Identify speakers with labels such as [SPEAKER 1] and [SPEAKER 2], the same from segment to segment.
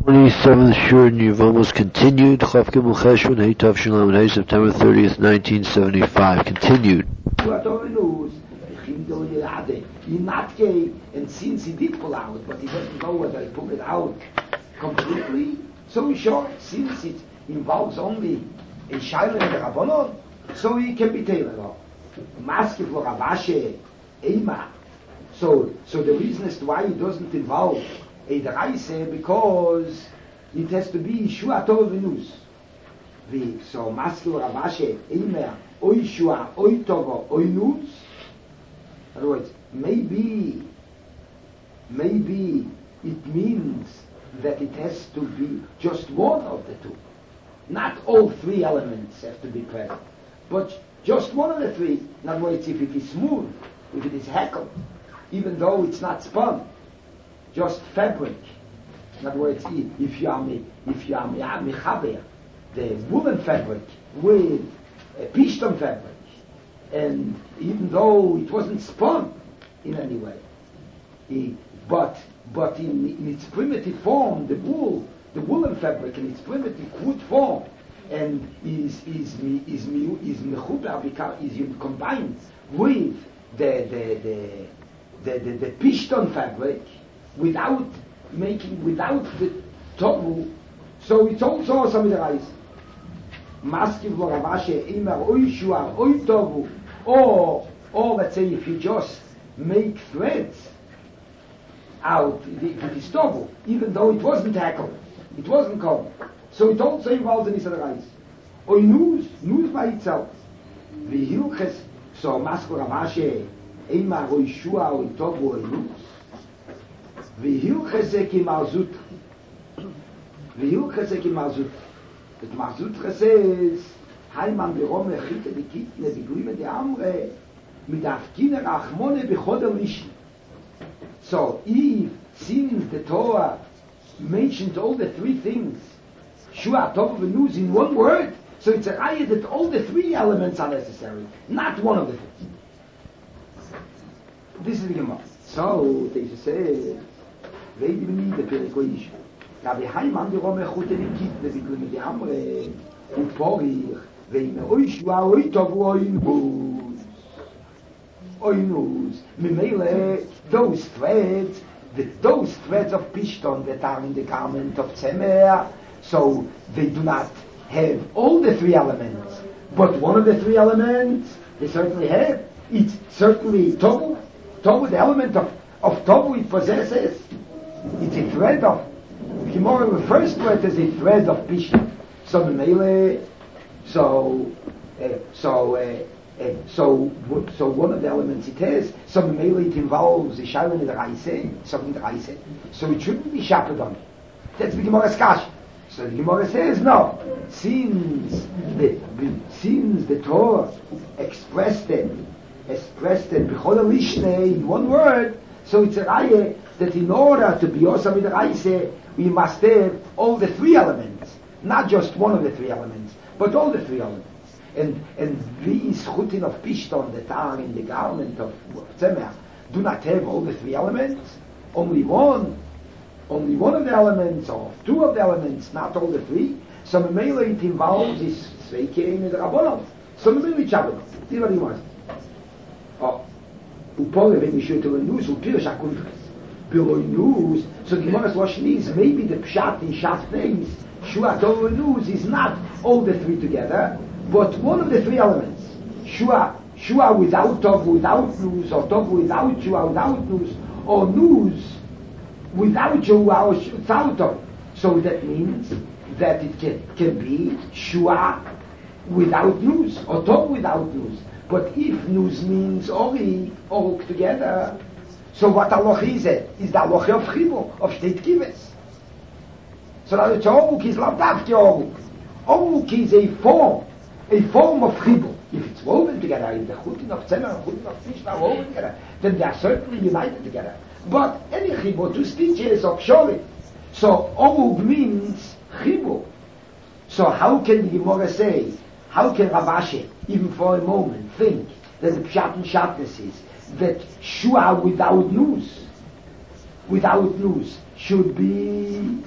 [SPEAKER 1] 27th Shur Yevamos was continued. Chav Gimel Cheshvan Hey Tav Shalom Hey September 30th, 1975. Continued.
[SPEAKER 2] He not gay, and since he did pull out, but he doesn't know whether he pulled it out completely, so sure, since it involves only a Shaila and a Rabbanon, so he can be tailored off. Maske for Ravashe, Eima. So the reason as to why it doesn't involve a Deraise, because it has to be Shua Tov Venus. So Maske for Ravashe, Eima, Oi Shua, Oi Tovo, Oi Nus. In other words, maybe it means that it has to be just one of the two. Not all three elements have to be present, but just one of the three. In other words, if it is smooth, if it is heckled, even though it's not spun, just fabric. In other words, if you are mechaber the woolen fabric with a pishton fabric, and even though it wasn't spun in any way, but in its primitive form, the woolen fabric in its primitive crude form, and is combined with the pishton fabric without the tovu, so it's also some midrash. Maskiv lo Ravashe Eimar Oy Shua Oy Tovu, or let's say if you just make threads out, if it is tovu, even though it wasn't tackled, it wasn't covered, so it also involves in Israel. Oy Nuz by itself, V'hilches, so Maskiv Ravashe Eimar Oy Shua Oy Tovu Oy Nuz, V'hilches Ekimarzut, the Marzutra says, Heiman berome chite bekitne beglime de amre mit afkine rachmone bechoder lishn. So if since the Torah mentioned all the three things, Shua Tov Venus in one word, so it's a raya that all the three elements are necessary, not one of the three. This is the Gemara. So they say, Ve'id b'ni de perikoish. Rabbi Heiman berome chite bekitne beglime de amre upori ve'im oy shua oy tovu oy nuz. Mimele, those threads of pishton that are in the garment of Tzemer, so they do not have all the three elements, but one of the three elements they certainly have. It's certainly tovu, the element of tovu it possesses. It's a thread of, the Gemara refers to it as a thread of pishton. So mimele, so one of the elements it has, so mimele it involves a shayla in the raise, something the raise. So it shouldn't be shapered on it. That's the Gemara's kash. So the Gemara says no. Since the Torah expressed it b'chol lishne in one word, so it's a raya that in order to be osam in the raise, we must have all the three elements. Not just one of the three elements, but all the three elements. And these chutin of pishton that are in the garment of Tzemer do not have all the three elements. Only one of the elements, or two of the elements, not all the three. So memela it involves is sveikein and rabbanon. So memela it shabbanon. This is what he wants. Oh, upole when we should to a news upir shakuntres. Below news, so the Gemara's lashon is maybe the pshat in Shas names. Shua Tov Venus is not all the three together, but one of the three elements. Shua without Tov, without Nuz, or Tov without Shua, without Nuz, or Nuz without Shua, or without Tov. So that means that it can be Shua without Nuz, or Tov without Nuz. But if Nuz means Ori, Oruk together, so what Aloch is it? Is the Aloch of Chibur, of Shteit Kives. So that it's Oruk is Lavdavki Oruk. Oruk is a form of chibur. If it's woven together, if the chutin of Tzemer and chutin of Fish are woven together, then they are certainly united together. But any chibur, two stitches of shorit. So Oruk means chibur. So how can the Gemara say, how can Ravashe, even for a moment, think that the pshat and shatness is that Shua without news should be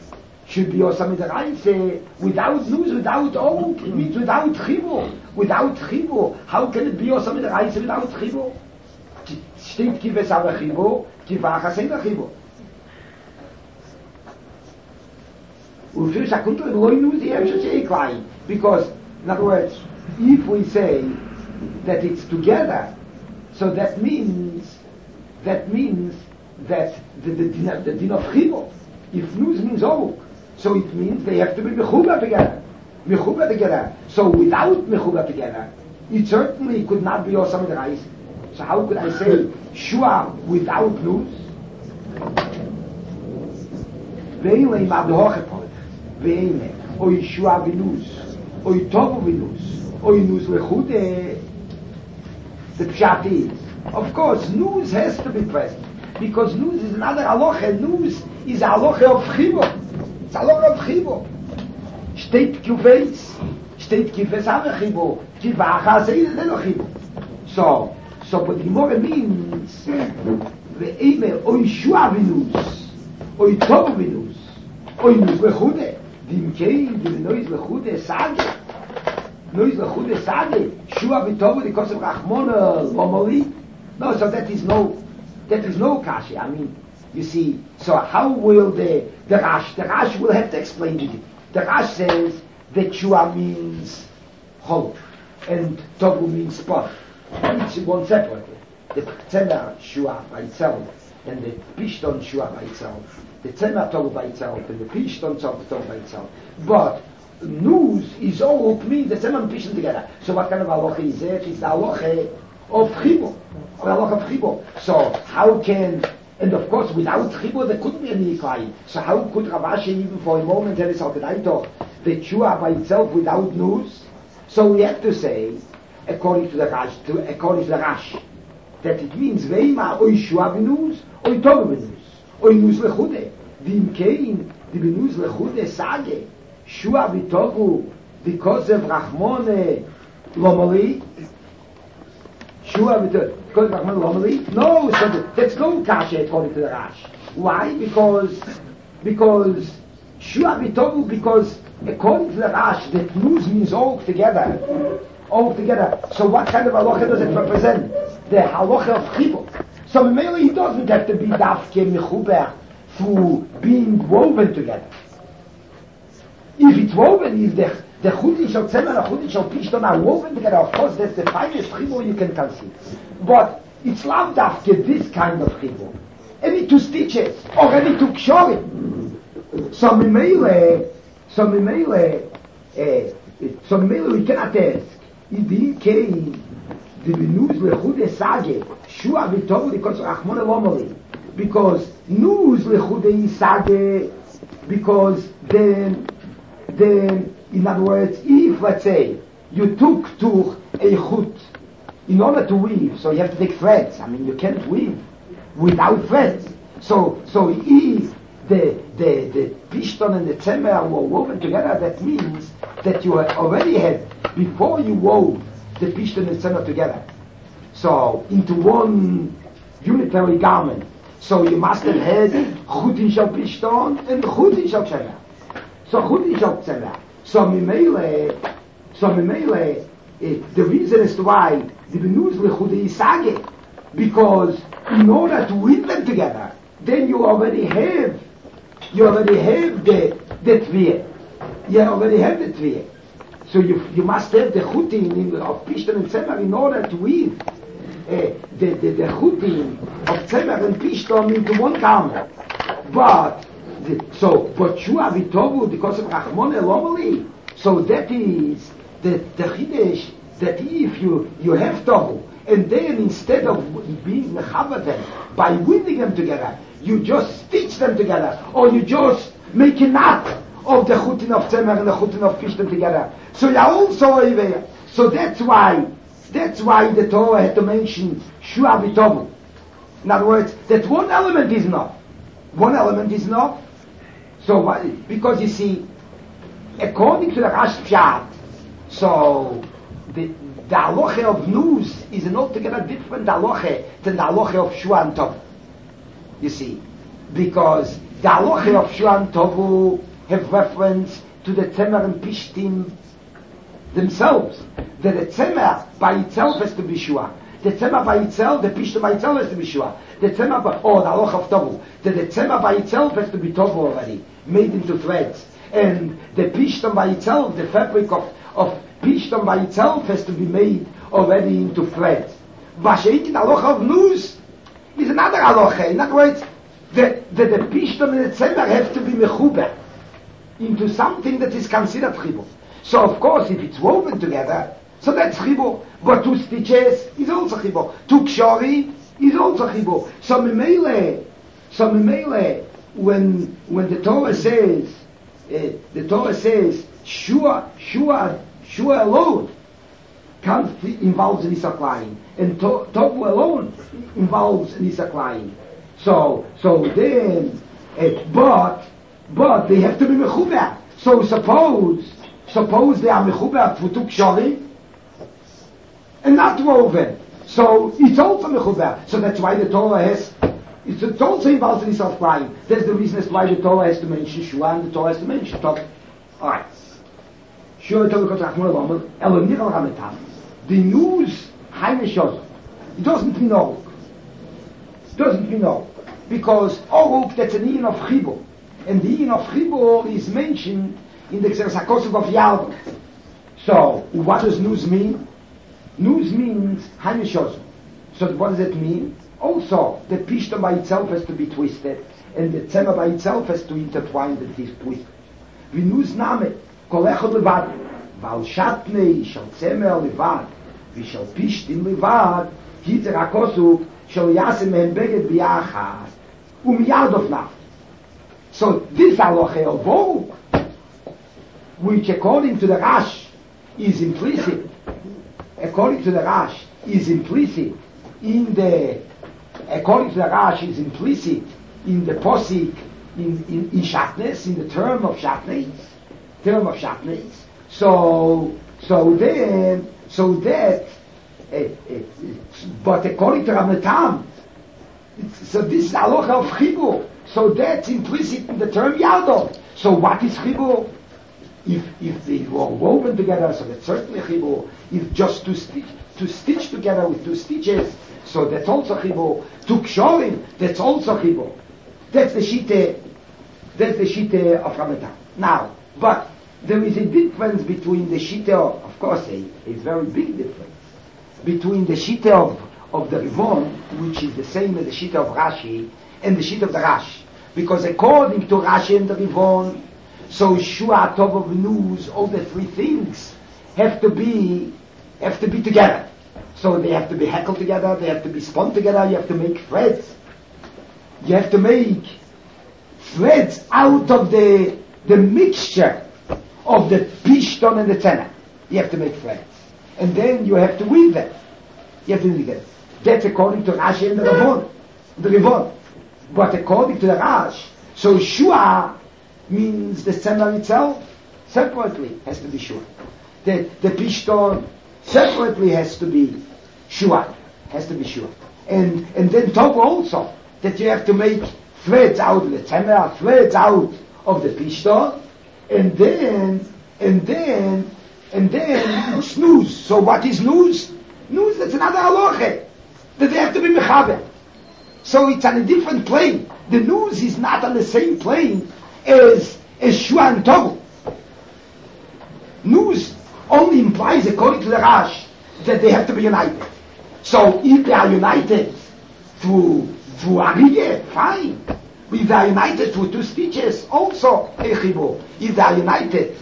[SPEAKER 2] should be Osam Midaraisa without news, without oak. It means without Chibur. Without Chibur. How can it be Osam Midaraisa without Chibur? Steht Kives aber Chibur, Kivachas ein Chibur. Und für Shakunto, the Loi news, the should say klein. Because, in other words, if we say that it's together, so that means that the din of Chibur, if news means oak, so it means they have to be mechuba together. So without mechuba together, it certainly could not be Osam Midaraisa. So how could I say Shua without news? Ve'ilei ma b'hochepot, ve'ilei, oi Shua v'nuz, oi tovu v'nuz, oi nuz lechude. The pshat is, of course, news has to be present, because news is another halacha. News is a halacha of chibur. It's a halacha of chibur. Steht kifes ave chibur, kivachas ein chibur. So what the Gemara means, ve'eme oi shua v'nuz, oi tovu v'nuz, oi nuz lechude, dimkein, nois lechude sage, shua v'tovu, the kosev rachmona lomoli. No, so that is no kasha. I mean, you see, so how will the Rash will have to explain to you. The Rash says that shua means hope, and tovu means spot. Each one separately. The Tzemach Shua by itself, and the Pishton Shua by itself, the Tzemach Tovu by itself, and the Pishton Tovu by itself. But news is all means the Tzemach and Pishton together. So what kind of halacha is it? It's the halacha of Chibur. So how can, and of course without Chibur there couldn't be any Yiklai. So how could Ravashi even for a moment tell us the Shua by itself without news? So we have to say, according to the Rash, that it means veima oi shua v'nuz, oi tovu v'nuz, oi nuz lechude. V'imkein, the v'nuz lechude sage, shua v'tovu, because of Rachmone lomali, shua v'tovu, because of Rachmone lomali. No, so that's no kasha according to the Rash. Why? Because shua v'tovu, because according to the Rash, that news means all together. So what kind of halacha does it represent? The halacha of chibur. So mainly he doesn't have to be dafke mechuber through being woven together. If it's woven, if the chudin shel tzemer and the chudin shel pishton are woven together, of course that's the finest chibur you can conceive. But it's not dafke this kind of chibur. Any two stitches or any two kshorim. So we cannot ask. Idin kein the news lechude sage shua v'tovu because rachmona lomali, because news lechude sage, because then in other words, if let's say you took tuch a chut in order to weave, so you have to take threads. I mean, you can't weave without threads. So if the pishton and the tzemer were woven together, that means that you already had, before you wove the pishton and tzemer together, so into one unitary garment, so you must have had chutin shel pishton and chutin shel tzemer. So chutin shel tzemer. So mimele, the reason as to why the benuz lechudei sage, because in order to weave them together, then you already have the tviyah. You already have the tviyah. So you must have the chutin of pishton and tzemer in order to weave the chutin of tzemer and pishton into one garment. But shua v'tovu because of rachmona lomali. So that is the chidesh, that if you have tovu, and then instead of being mechaber them by weaving them together, you just stitch them together, or you just make a knot of the chutin of tzemer and the chutin of pishton together. So you are also over. So that's why the Torah had to mention shua v'tovu. In other words, that one element is enough. So why? Because you see, according to the Rash Pshat, so the halacha of news is an altogether different halacha than the halacha of shua and tovu. You see, because the halacha of shua and tovu have reference to the Tzemer and Pishtim themselves. That the Tzemer by itself has to be Shua. The Tzemer by itself, the Pishtim by itself has to be Shua. The Tzemer by, the Aloch of Tovu. That the Tzemer by itself has to be Tovu already, made into threads. And the Pishtim by itself, the fabric of Pishtim by itself has to be made already into threads. Vasheik in Aloch of Nuz is another Aloch. In other words, the Pishtim and the Tzemer have to be mechuber into something that is considered chibur. So of course, if it's woven together, so that's chibur. But two stitches is also chibur. Two kshori is also chibur. So memele, when the Torah says, Shua alone involves an Isaklayim, and Tovu alone involves an Isaklayim. So then, but they have to be mechuber. So suppose they are mechuber for two kshori and not woven. So it's also mechuber. So that's why the Torah has. It also involves an Isaklayim. That's the reason as why the Torah has to mention Shua and the Torah has to mention Tovu. All right. Shua Tovu Kotzachmul Lomel Elonir Al Rametam. The news Haimeshos. It doesn't mean all. Because Oruk, that's an Ian of Chibur. And the Ian of Chibur is mentioned in the Xersakosuk of Yalva. So, what does news mean? News means Haimeshos. So what does it mean? Also, the Pishta by itself has to be twisted, and the Tzemer by itself has to intertwine with this twist. V'nuz name, kol echad levad, v'al shatnei shal Tzemer levad, v'shal Pishtim levad, hitzer hakosuk, shal yasem mehem beged b'yachad, umiyad of naft. So this halacha of Oruk, which according to the Rash is implicit, in the posik, in shatnes, in the term of shatnes. So that, but according to Ramatam, so this is aloha of chibur. So that's implicit in the term yadov. So what is chibur? If they were woven together, so that's certainly chibur. If just to stitch together with two stitches, so that's also chibur. To kshorim, that's also chibur. That's the shite of Ramadan. Now, but there is a difference between the shite of course, a very big difference between the shite of the Rivon, which is the same as the shite of Rashi, and the shite of the Rash. Because according to Rashi and the Rivon, so Shua, Tov, V'nuz, all the three things have to be together. So they have to be heckled together, they have to be spun together, you have to make threads. You have to make threads out of the mixture of the Pishton and the Tzemer. You have to make threads. And then you have to weave them. That's according to Rashi and the Rivon. But according to the Rash, so Shua means the Tzemer itself separately has to be Shua. The Pishton separately has to be Shua. And then Tov also, that you have to make threads out of the Tzemer, threads out of the Pishton, and then it's news. So what is news? News, that's another halacha, that they have to be mechaber. So it's on a different plane. The news is not on the same plane as Shua and Tovu. News only implies, according to the Rash, that they have to be united. So if they are united through Ariyeh, fine. If they are united through two stitches, also a chibur. If they are united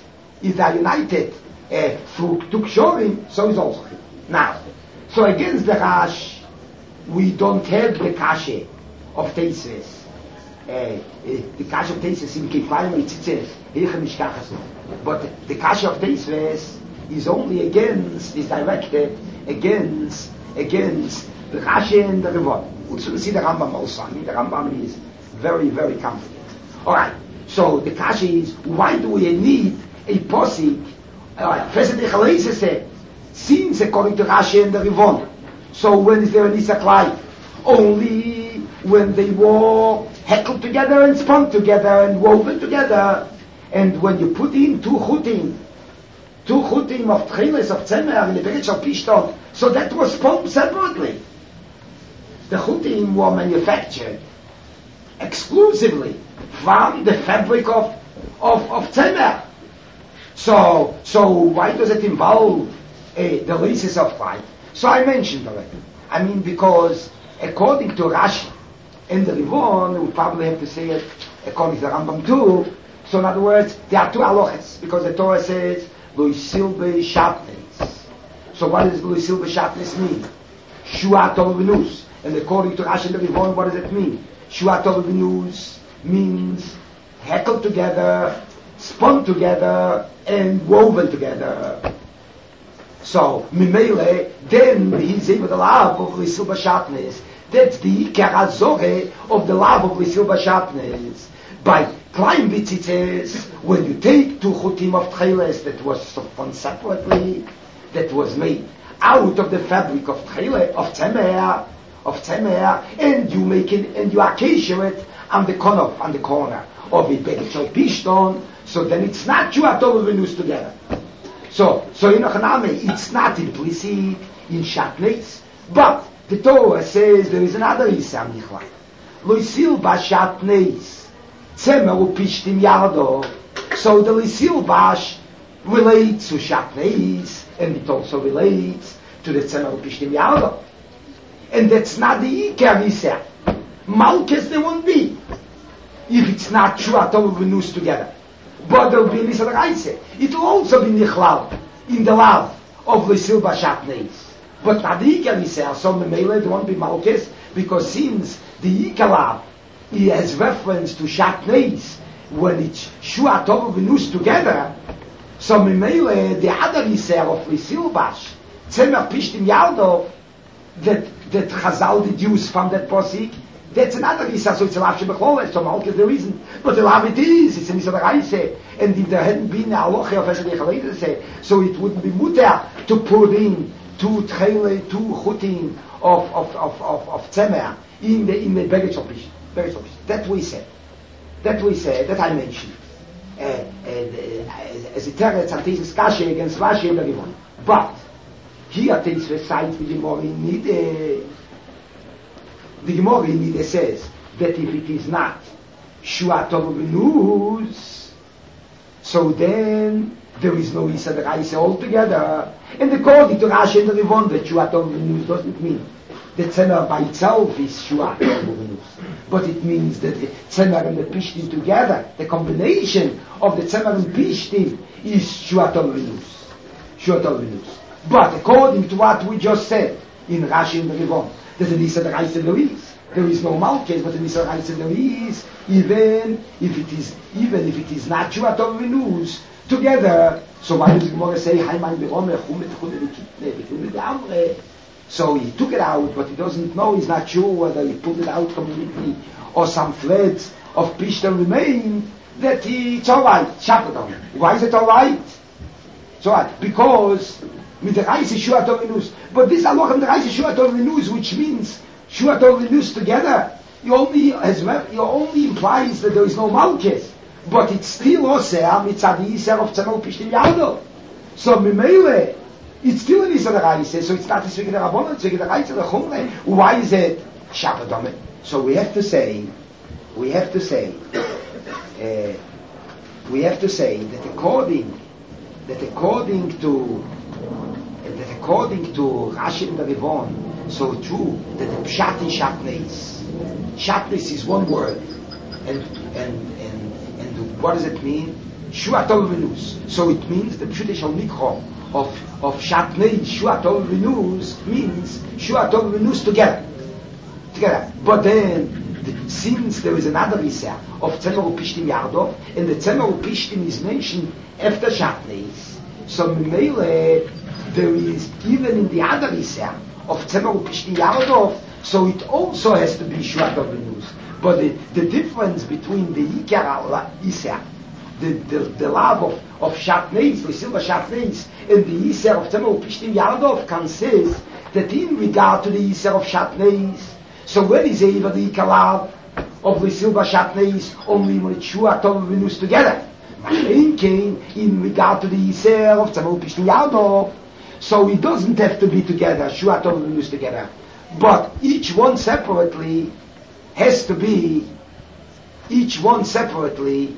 [SPEAKER 2] through two kshorim, so is also chibur. Now, so against the Rash, we don't have the kashe of Teisves. The kashe of Teisves in Kifayim Mitzitzes, but the kashe of Teisves is only is directed against the Rashi and the Rivon. We'll see the Rambam also. I mean, the Rambam is very, very confident. Alright, so the kasha is, why do we need a posik? First the Chalais said, since according to Rashi and the Rivon, so when is there an Isaklai? Only when they were heckled together and spun together and woven together. And when you put in two chutim of tchilas of tzemer in the package of pishton, so that was pumped separately. The chutim were manufactured exclusively from the fabric of tzemer. So why does it involve the laces of light? So I mentioned already. I mean, because according to Rashi and the Rivon, we probably have to say it according to the Rambam too. So in other words, there are two halachas, because the Torah says Lo Yisil B'Shatnes. So what does Lo Yisil B'Shatnes mean? Shuat Olavinus. And according to Rashi and the Rivon, what does it mean? Shuat Olavinus means heckled together, spun together, and woven together. So, Mimele, then he's able to love of Lisil B'Shatnes. That's the Ikar HaZoreh of the love of Lisil B'Shatnes. By Kleinwitz it says, when you take two chutim of tcheles that was spun separately, that was made out of the fabric of tcheles, of tzemer, and you make it, and you acacia it on the corner of a Bechel Pishton, so then it's not two Atol Venus together. So in Ochaname, it's not implicit in Shatnes, but the Torah says there is another Isam Nichlai. Loisil Bashatnes, Tzemer Upishtim Yardo. So the Loisil Bash relates to Shatnes, and it also relates to the Tzemer Upishtim Yardo. And that's not the Iker Isam. Malkes there won't be, if it's not two Atol Venus together. But there will be Nisad Raise. It will also be Nichlal in the love of Lisil Bashatnes. But not the Iker Yisrael, so Memele, there won't be Malkes, because since the Iker love, he has reference to Shatnes, when it's Shua Tov Venus together, so Memele, the other Yisrael of Lisil Bash, Tzemer Pishtim Yardov, that Chazal deduced from that posik, that's another Yisrael, so it's a Lav Shebechol, so Malkes there isn't. But the Lav it is, it's a Nisad Raise, and if there hadn't been a Aloche of Esed Yechalei, so it wouldn't be muter to put in two chutim of Tzemer in the baggage of Pish. That we said, that I mentioned. As a teretz on Tesis Kashe against Rashi and the Rivon. But here Tesis cites the Gemara in Nideh. The Gemara in Nideh says that if it is not Shua Tov Venus, so then there is no Yisad Raise altogether. And according to Rashi and the Rivon, that Shua Tov Venus doesn't mean that Tzemer by itself is Shua Tov Venus, but it means that the Tzemer and the Pishtim together, the combination of the Tzemer and Pishtim is Shua Tov Venus. But according to what we just said in Rashi and the Rivon, that the Yisad Raise there is no Malkes, but the Yisad Raise there is, even if it is not Shua Tov Venus together. So why does the Gemara say so he took it out, but he doesn't know, he's not sure whether he pulled it out completely or some threads of Pishtan remain, that it's alright, Shabbat. Why is it alright? It's alright, because with the Reise Shua Tov Venus, but this Aloch and the Reise Shua Tov Venus, which means Shua Tov Venus together, he only implies that there is no Malkes, but it's still Oseh, mitzad Yisrael of Tzemel Pishtim Yado. So Mimele, it's still an Yisrael Raise, so it's not a Svigid Rabbanon, it's Svigid Raise, the Chumre. Why is it Shabbat? So we have to say that according to Rashi and the Rivon, so true that the Pshat is Shatnes. Shatnes is one word, and what does it mean? Shua Tov Venus. So it means the Pshat Shal Mikro of Shatnei Shua Tov Venus means Shua Tov Venus together. But then, since there is another Isser of Tzemer Upishtim Yardov, and the Tzemer Upishtim is mentioned after Shatnei, so Mimele, there is even in the other Isser of Tzemer Upishtim Yardov, so it also has to be Shua Tov Venus. But the difference between the Ikar Isser, the love of Shatneis, the silver Shatneis, and the Yisr of Tzemer Upishtim Yardov consists that in regard to the Yisr of Shatneis, so when is even the Ikar love of the silver Shatneis only when Shua Tov Venus together? In regard to the Yisrael of Tzemel Pishtim Yaldo, so it doesn't have to be together, Shua Tov Venus together. But each one separately has to be, each one separately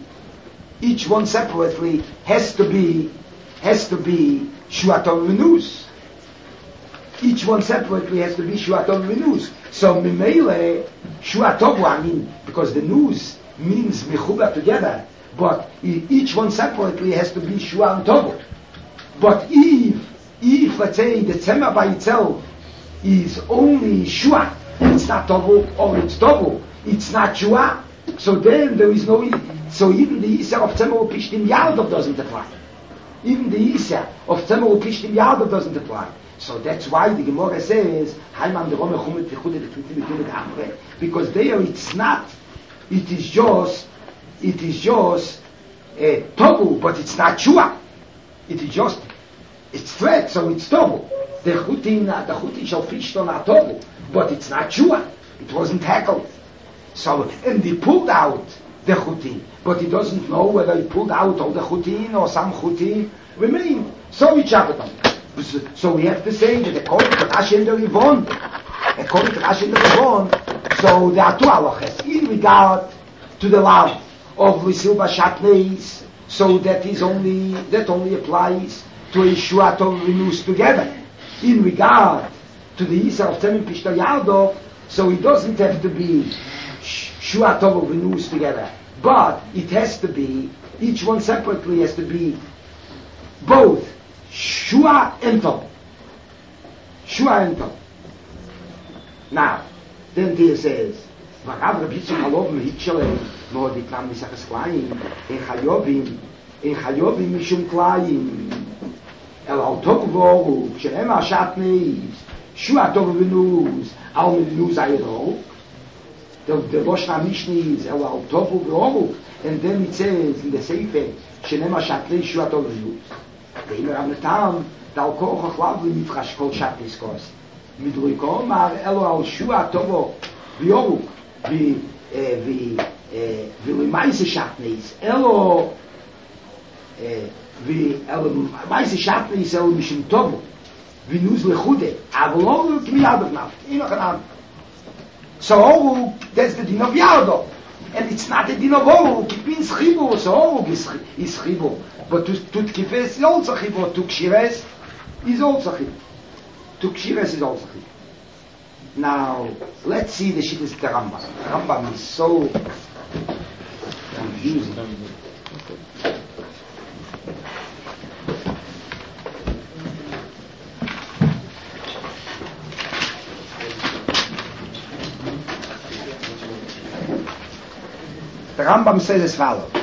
[SPEAKER 2] has to be Shua Tov Venus. Each one separately has to be Shua Tov Venus. So Mimele, Shua Tov, I mean, because the news means Mechuba together, but each one separately has to be Shua and Tov. But if let's say the Tzemah by itself is only Shua, it's not Tov, or it's Tov, it's not Shua, so then there is no, so even the Isa of Tzemah Pishtim Yaldov doesn't apply. Even the Isa of Tzemah Pishtim Yaldov doesn't apply. So that's why the Gemara says, because there it's not, it is just Tobu, but it's not Shua. It is just, it's thread, so it's Tobu. The Chutin shall fish on a Tobu, but it's not Shua. It wasn't tackled. So, and he pulled out the Chutin, but he doesn't know whether he pulled out all the Chutin or some Chutin remain. So he chopped them. So we have to say that according to Rashi and the Rivon, so there are two halachas in regard to the love of Lisilva Shatneis, so that only applies to a Shua Tov Venus together. In regard to the Yisra of Tzemah Pishtim Yaldo, so it doesn't have to be Shua Tov Venus together, but it has to be, each one separately has to be both Shua and Tov. Shua and Tov. Now, then there says, V'rav Rabbi Yitzchak Halov Mehitchelei, Mo'odit Nam Nisachas Klayim, in Chayovim Mishum Klayim, El Al Tov Voru, Shenem Ashatneis, Shua Tov Venus, Al Venus Ayero. The Rosh HaMishnah is El Al Tov Voru, and then it says in the Sefer, Shenem Ashatneis, Shua Tov Venus. Immer am Tam, da Koch Chlav mit Khashkol Shatnis Kos. Mit Ruiko Mar Elo Al Shua Tovo, Bioruk, vi Maise Shatnis. Elo vi Maise Shatnis El Mishim Tovo. Vi Nuz Lechude, Avlo Kmiyad Naft. Immer Khan. So that's the din of Yardo. And it's not a din of Oruk, it means Chibu, so Oruk is Chibu. But to Tkifes is also Chibu, to Kshires is also Chibu. To Kshires is also Chibu. Now, let's see the Shittas of the Rambam. The Rambam is so confusing. The Rambam says as follows.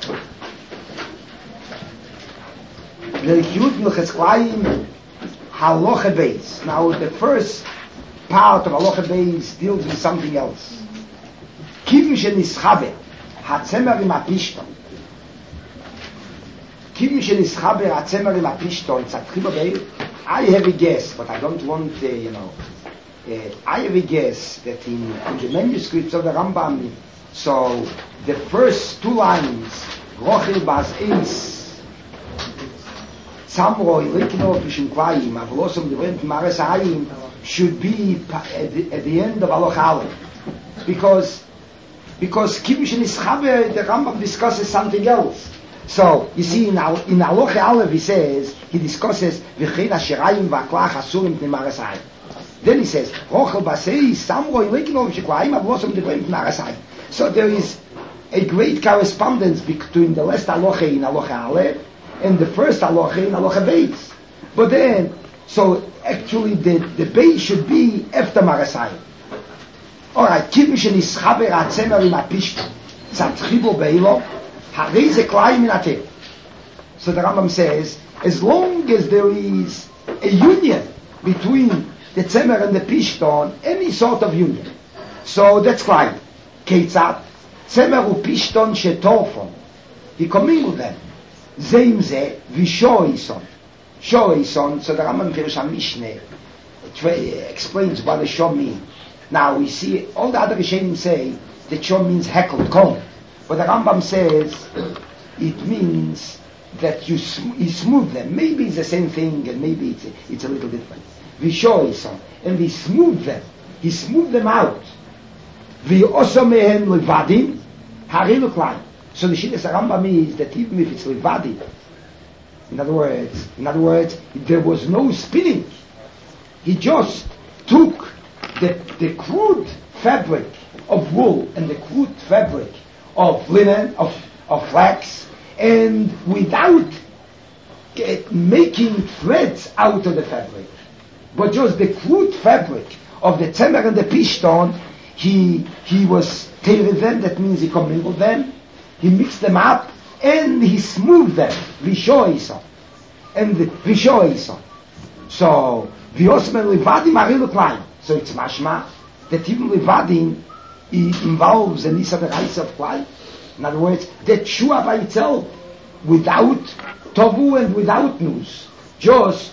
[SPEAKER 2] Halacha Beis. Now the first part of Halacha Beis deals with something else. Kivin shenischaber hatzemer im apishton. Kivin shenischaber hatzemer im apishton. Tzatchiba Beis. I have a guess, but I don't want, I have a guess that in the manuscripts of the Rambam, so the first two lines, Rochel Bas Eis, Samroi, Likno, Pishim Kvayim, Avlosom, Devent, Mares Hayim, should be at the end of Aloch Aleph. Because Kibbush and Ischaber, the Rambam discusses something else. So, you see, in Aloch Aleph he discusses, V'chein Asherayim V'aklach Asurim Pnei Mares Hayim. Then he says, Rochel Bas Eis, Samroi, Likno, Pishim Kvayim, Avlosom, Devent, Mares Hayim. So there is a great correspondence between the last halacha in halacha Aleph and the first halacha in halacha Beis. But then, so actually the Beis should be after Marasayim. Alright, Kibbush and Ischaber Hatzemer im Apishton Tzatchibo Beilo Harei ze Klayim min Atem. So the Rambam says, as long as there is a union between the Tzemer and the Pishton, any sort of union, so that's Klayim. Keitzat, Tzemer u Pishton shetorfon. He commingled them. Zeim ze, vishoison. Shoison, so the Rambam Pirush HaMishneh explains what the Shor means. Now we see, all the other Rishonim say that Shor means heckled, comb. But the Rambam says it means that you smooth them. Maybe it's the same thing, and maybe it's a little different. Vishoisam, and we smooth them. He smoothed them out. V'oso mehen levadim, harilu klein. So the Shittas Rambam is that even if it's levadim, in other words, there was no spinning. He just took the crude fabric of wool and the crude fabric of linen, of flax, and without making threads out of the fabric, but just the crude fabric of the tzemer and the pishton, he was tailored them, that means he commingled them, he mixed them up, and he smoothed them, vishoisa, and vishoisa. So, viosmen levadim arilu klein. So it's mashma that even levadim involves a nisa v'raisa of klein. In other words, that shua by itself, without tovu and without nus, just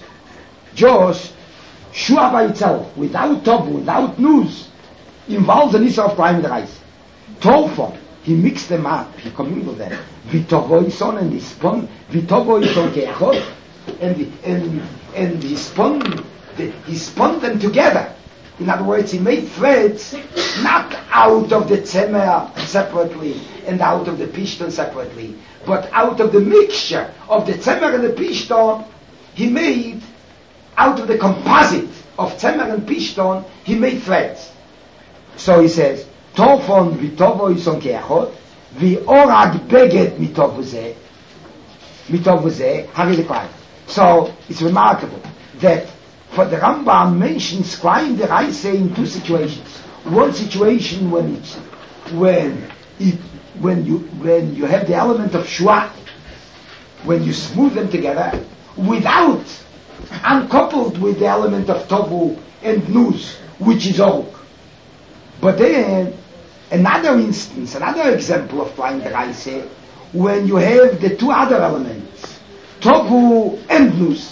[SPEAKER 2] shua by itself, without tovu, without nus, involves a nisa of klein v'raisa. Tolfon, he mixed them up, he commingled them. V'tovoison, and he spun, v'tovoison ke'echot, and he spun them together. In other words, he made threads not out of the tzemer separately and out of the pishton separately, but out of the mixture of the tzemer and the pishton. He made, out of the composite of tzemer and pishton, he made threads. So he says, Tofon v'tovo yison ke'echot, v'orag beged mitovu zeh harilekayim. So it's remarkable that for the Rambam mentions Klein the Reise in two situations. One situation when you have the element of shua, when you smooth them together, without uncoupled with the element of tovu and nus, which is oak. But then another instance, another example of Klein the Reise, when you have the two other elements, tovu and nus.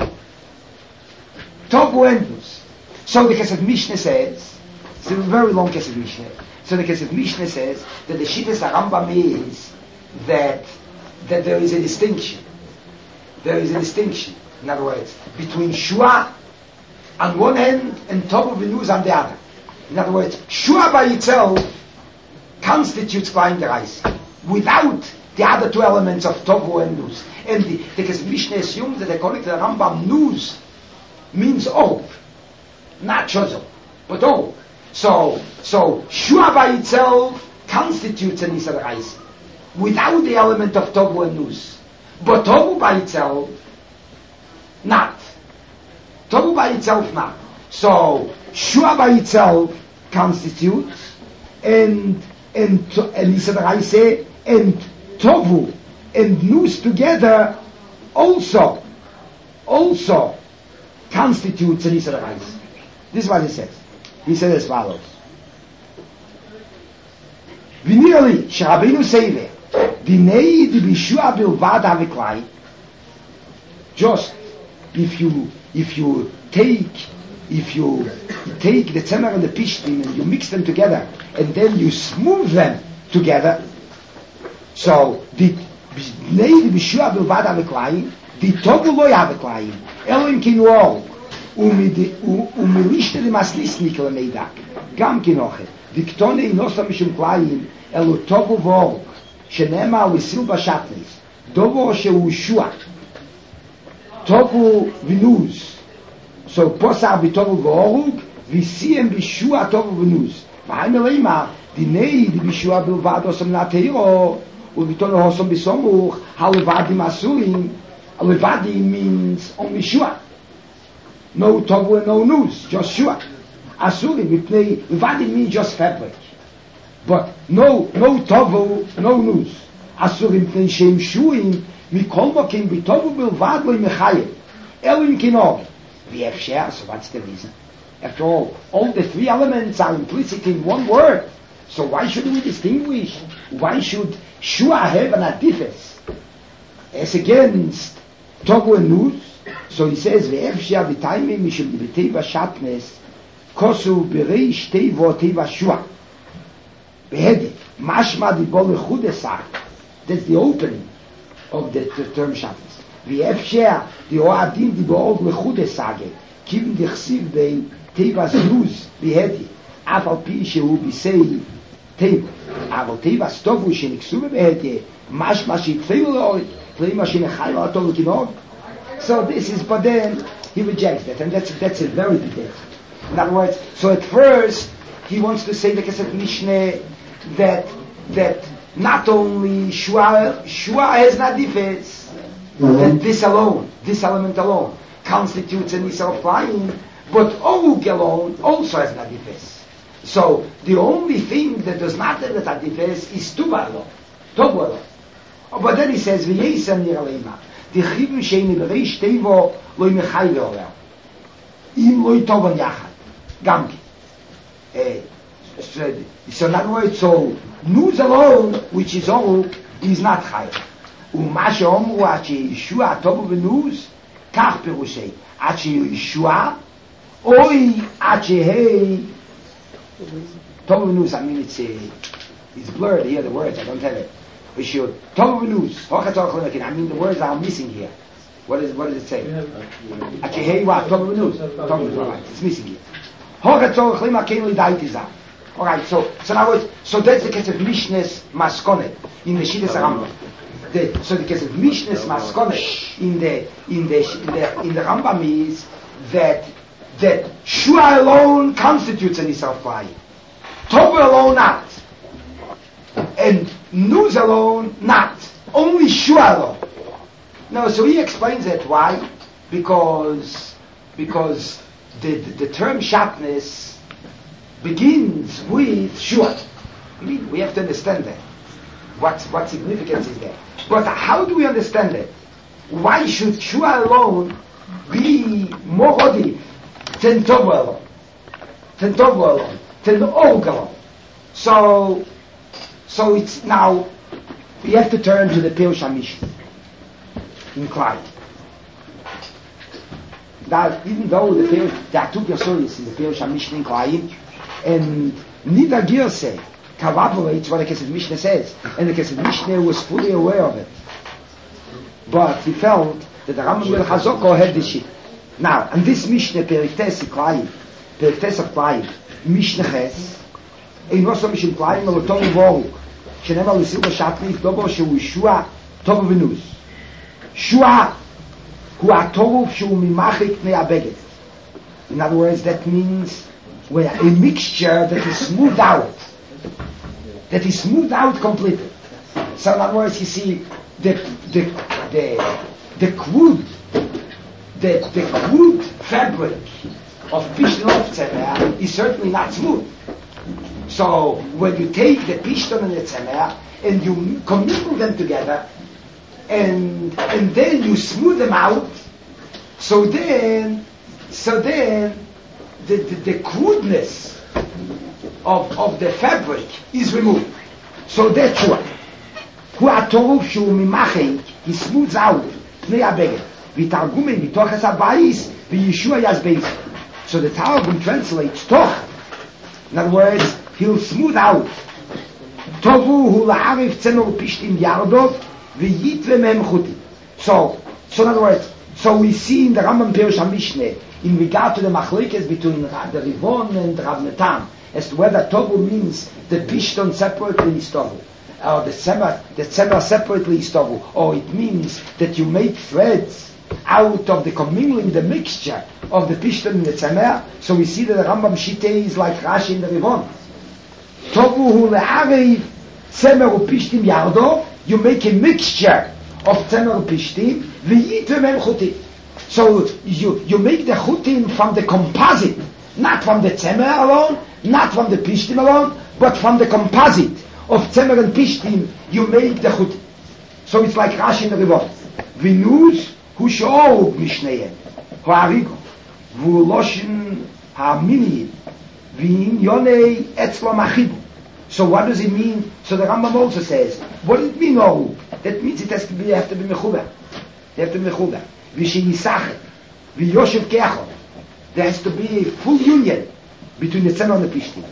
[SPEAKER 2] Tovu and nus. So the Kesef Mishneh says, it's a very long Kesef Mishneh. So the Kesef Mishneh says that the Shittas Rambam is that there is a distinction. There is a distinction, in other words, between shua on one hand and tovu and nus on the other. In other words, shua by itself constitutes Klein Dereis without the other two elements of tovu and nus. And the Kesef Mishneh assumes that according to the Rambam, nus means oak, not chozel, but oak. So shua by itself constitutes an Isar Reis without the element of tovu and nus. But tovu by itself, not. Tovu by itself, not. So shua by itself constitutes and Isar Reis and tovu and nus together also constitutes an Isra Reis. This is what he says. He says as follows. V'nirali sheRabbeinu Seiver dinei di bishua bilvad haveklai. Just if you take the tzemer and the pishtim and you mix them together and then you smooth them together, so the dinei di bishua bilvad haveklai, the tovu lo yaveklai. Elohim kinuol umilishte de maslisnik lemeidak gam kinoche diktone inosa mishum klein elo tovu vorg shenema uisil bashatnis dovo sheu shua tovu vinuz. So posar bitovu vorg visiem bishua tovu vinuz v'haim eleima dinei di bishua bilvad osam nateiro uvitone osam bisomuch halevadim asurim. Levadi means only shua. No tovu and no nus, just shua. Asuri, levadi means just fabric. But no tovu, no nus. Asuri mipnei shem shuim, mikol mokim bitovu bilvad lo imechayim. Elim kinov. V'efsher, so what's the reason? After all the three elements are implicit in one word. So why should we distinguish? Why should shua have an adifes as against tovu and nus? So he says, "Ve'efshia v'taimim mishum b'teva shatnes kosu b'reish teva teva shua." Behedi mashma dibol lechudesach. That's the opening. of the term Shabbos. ואפשר, דהועדים דיבורות לחוד סגה, כיוון דכסיב בי תיבס לוז בהדי, אף על פי שהוא ביסי תיב, אבל תיבס טובו שנקסו בהדי, משמע שהתפילו לאורי, תלאים שנחי לו הטוב לכנור. So this is, but then he rejects that, and that's a very big difference. In other words, so at first he wants to say, like I said, Mishnah, that not only Shua has not defense, that this alone, this element alone, constitutes an Isra of flying, but Og alone also has not defense. So the only thing that does not have that defense is Tuba alone, Tobu alone. But then he says, V'yesem nir aleima, D'chivim sheini b'reish tevo loy mechai ve'orel, im loy tovan yachad, gamki. So in other words, so Nuz alone, which is Og, is not chayv. ומה שאומרו עד שישוע טובו ונוז, כך פירושי, עד שישוע, אוי עד שהי טובו ונוז, I mean it's blurred here, the words, I don't have it. טובו ונוז, I mean the words are missing here. What does it say? עד שהי what? טובו ונוז, it's missing here. הוכת צורך למה כן לידאי תיזה. Alright, so in other words, so that's the case of Mishnah's Maskonet in the Shidduch Rambam. So the case of Mishnah's Maskonet in the Rambam is that Shua alone constitutes an Isra of flying, Toba alone not, and Nuz alone not, only Shua alone. No, so he explains that why, because the term shatnez begins with Shua. I mean, we have to understand that. What significance is there? But how do we understand it? Why should Shua alone be more odiv than Toba alone, than Og alone? So it's now, we have to turn to the Pirush HaMishnah in Clyde. Now, even though there are two Pirsuris in the Pirush HaMishnah in Clyde, and neither Girse corroborates what the Kesef Mishnah says, and the Kesef Mishnah was fully aware of it. But he felt that the Rambam Bel Chazoko had this shit. Now, and this Mishnah, Periktes of Klayim, Mishnah Ches, אינו סו משל קליים על אותו מבורוק, שנאמר לסילבו שטניף דובו שהוא ישוע טוב ונוז. שוע הוא הטורוף שהוא ממחק פני הבגד. In other words, that means where a mixture that is smoothed out completely. So in other words, you see the crude fabric of Pishton is certainly not smooth. So when you take the Pishton and the Tzemer and you commingle them together and then you smooth them out, so then the crudeness of the fabric is removed. So that's what. He smooths out פני הבגד. ויתרגומי מתוך הסבייס וישוע יזבייס. So the Targum translates toch. In other words, he'll smooth out. Tovu hu la'arif tzemor pishtim yardov v'yitve mem chutim. So in other words, so we see in the Rambam Pirush HaMishneh in regard to the machlekes between the Rivon and Rav Natan as to whether Tovu means the Pishton separately is Tovu, or the Tzemer separately is Tovu, or it means that you make threads out of the commingling, the mixture of the Pishton and the Tzemer. So we see that the Rambam Shitei is like Rashi in the Rivon. Tovu hu le'arev Tzemer u'Pishtim yardo, you make a mixture of Tzemer u'Pishtim v'yitve mem chutim. So you make the chutim from the composite, not from the Tzemer alone, not from the Pishtim alone, but from the composite of Tzemer and Pishtim, you make the chutim. So it's like Rashi in the Rivon. V'nuz hu she'orug mishneim ha'arigo v'hu loshen ha'miniyim v'in yonei etzlo machibu. So what does it mean? So the Rambam also says, what does it mean, orug? That means it has to be mechuber. They have to be mechuber. V'sheyisachet v'yoshev ke'achot. There has to be a full union between the Tzemer and the Pishtim.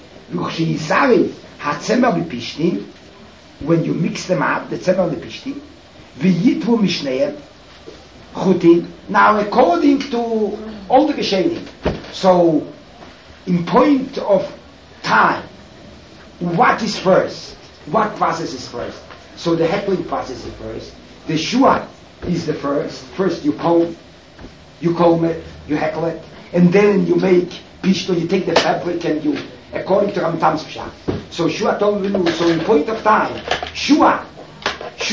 [SPEAKER 2] V'sheyisarif ha'tzemer b'Pishtim, when you mix them up, the Tzemer and the Pishtim, v'yitvu mishneim chutin. Now, according to all the Geshenim, so in point of time, what is first? What process is first? So the heckling process is first. The shua is the first. First you comb it, you heckle it, and then you make pishto, you take the fabric and you, according to Ramtam's Pshat. So shua tov v'nu, so in point of time, shua, as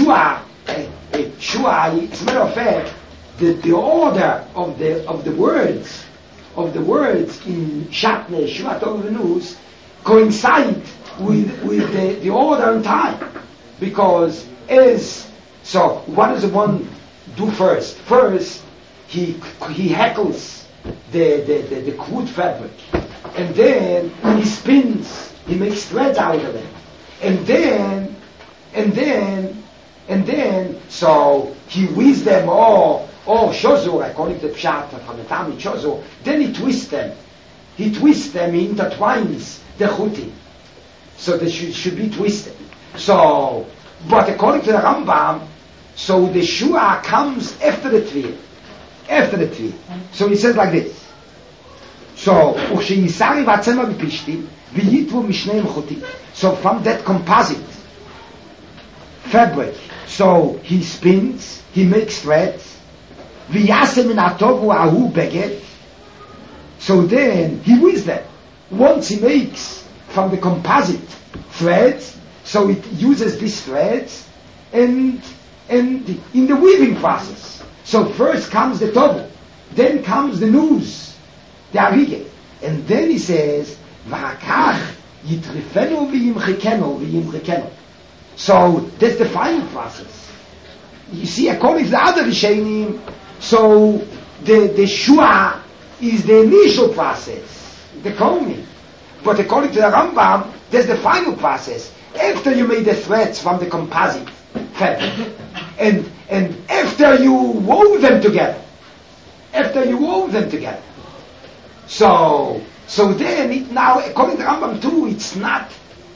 [SPEAKER 2] a matter of fact, the order of the words in Shatne, shua tov v'nu, coincide with the order and time, because so what does one do first? First, he heckles the crude fabric, and then he spins, he makes threads out of it, and then so he weaves them all shozur, according to Pshat from the Talmud shozur. Then he twists them, he intertwines the chutim, so they should be twisted. So, but according to the Rambam, so the shua comes after the tree. So he says like this. So, so from that composite fabric, so he spins, he makes threads. So then he weaves them. Once he makes from the composite threads, so it uses these threads and in the weaving process. So first comes the tovu, then comes the noose, the arige, and then he says, "V'hakach yitrifenu v'yimchikenu." So that's the final process. You see, according to the other Rishonim, so the shua is the initial process, the combing. But according to the Rambam, that's the final process. After you made the threads from the composite fabric, and after you wove them together, so then now according to the Rambam too, it's not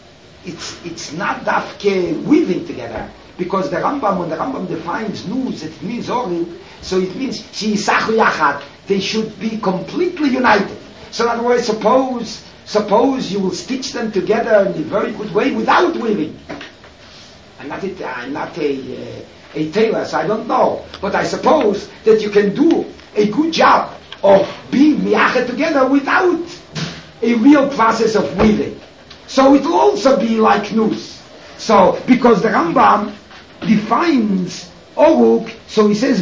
[SPEAKER 2] dafke weaving together, because the Rambam, when the Rambam defines nuz, it means orin, so it means shiyisachu yachad, they should be completely united. So in other words, suppose you will stitch them together in a very good way without weaving. I'm not a tailor, so I don't know. But I suppose that you can do a good job of being miyached together without a real process of weaving. So it will also be like noose. So, because the Rambam defines oruk, so he says,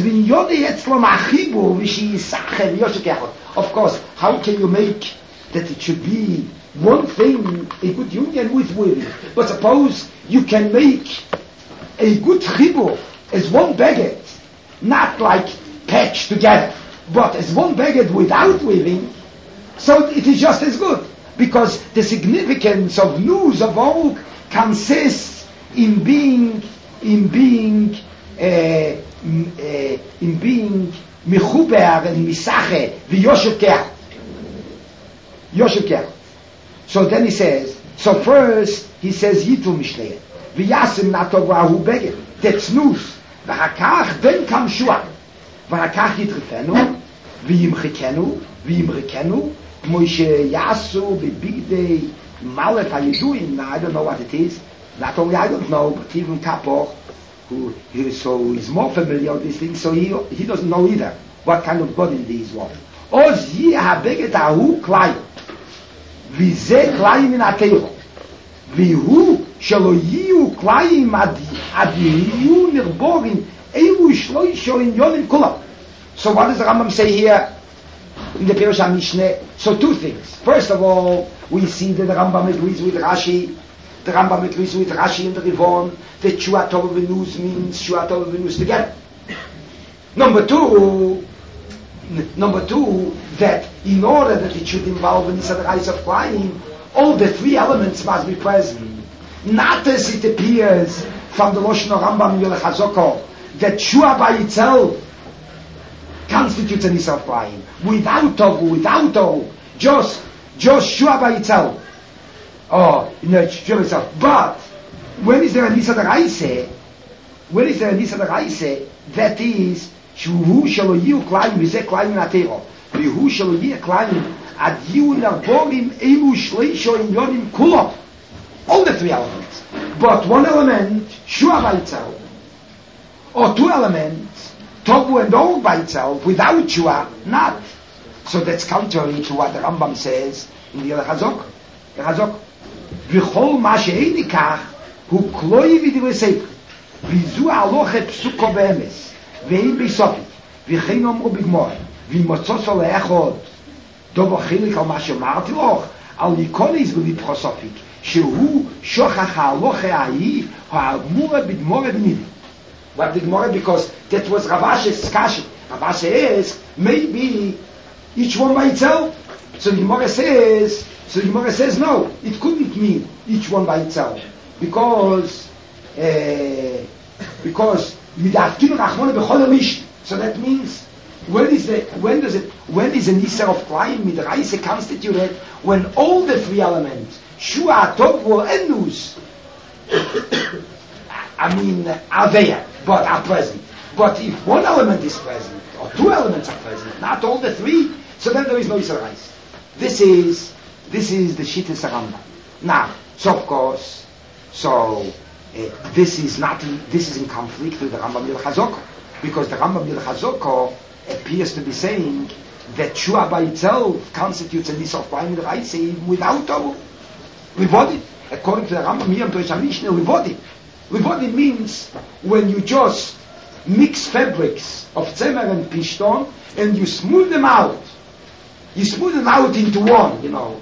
[SPEAKER 2] of course, how can you make that it should be one thing, a good union with weaving? But suppose you can make a good chibur as one baguette, not like patched together, but as one baguette without weaving, so it is just as good, because the significance of news of oruk consists in being michuber and misache v'yoshev kech. So then he says, so first he says Yitru Mishneh v'yasim natovahu beged, that's news. V'hakach then comes Shua, v'hakach yitrifenu v'yimchikenu Moshe Yasu b'bigdei malef hayiduim. Now I don't know what it is. Not only I don't know, but even Kapoch, who is more familiar with these things, so he doesn't know either what kind of body these were. Oz yi habeged ahu klai, v'zeh klai min ateicho, v'hu shelo yiu klai ad yiu nirborin eilu shloisho in yonim kulam. So what does the Rambam say here in the Pirush HaMishneh? So two things. First of all, we see that the Rambam agrees with Rashi. The Rambam agrees with Rashi in the Rivon that Shua Tov V'Nuz means Shua Tov V'Nuz together. Number two, that in order that it should involve an Isaderais of Chaim, all the three elements must be present. Not as it appears from the Lashon Rambam in Yolech HaZokor, that Shua by itself constitutes an Isa of Chaim. Without Tohu, just Shua by itself. But when is there a Nisa Daraise? Where is the Nisa Raise? That is, Shuhu Shalo Yiu Klein, Vizeh Klein Natero. Vihu Shalo Yiu Klein, Ad Yiu Narborim, Elu Shleisho in Yonim Kulot. All the three elements. But one element, Shua by itself, or two elements, Togu and Or by itself, without Shua, not. So that's contrary to what the Rambam says in the Chazok. The Chazok, V'chol ma she'enikach, hu kloi v'divrei V'zu aloche psuko be'emes, ve'im b'sopik, v'chein omru b'gmor, v'imotzoso le'echod, dobo chilik al ma she'marti loch, al yikonis v'lipchosopik, shehu shochach ha'aloche ha'i, ha'agmura b'gmore b'nivi. What the Gemara, because that was Ravash's kasha. Ravash says, maybe each one by itself. So the Gemara says, no, it couldn't mean each one by itself. Because midafkin rachmona b'chol hamish. So that means, when is a Nisa of Klein midraise constituted? When all the three elements, Shua, Tovu, and Nus, are there, but are present. But if one element is present, or two elements are present, not all the three, so then there is no Yisraelis. This is the Shittas Rambam. Now, so of course, this is in conflict with the Rambam Yil Chazoko, because the Rambam Yil Chazoko appears to be saying that Shua by itself constitutes a Nisa of Klein Midraise even without Tovu. Livodi, according to the Rambam here in Tosh Mishnah, Livodi. Livodi means when you just mix fabrics of Tzemer and Pishton and you smooth them out. You smooth them out into one,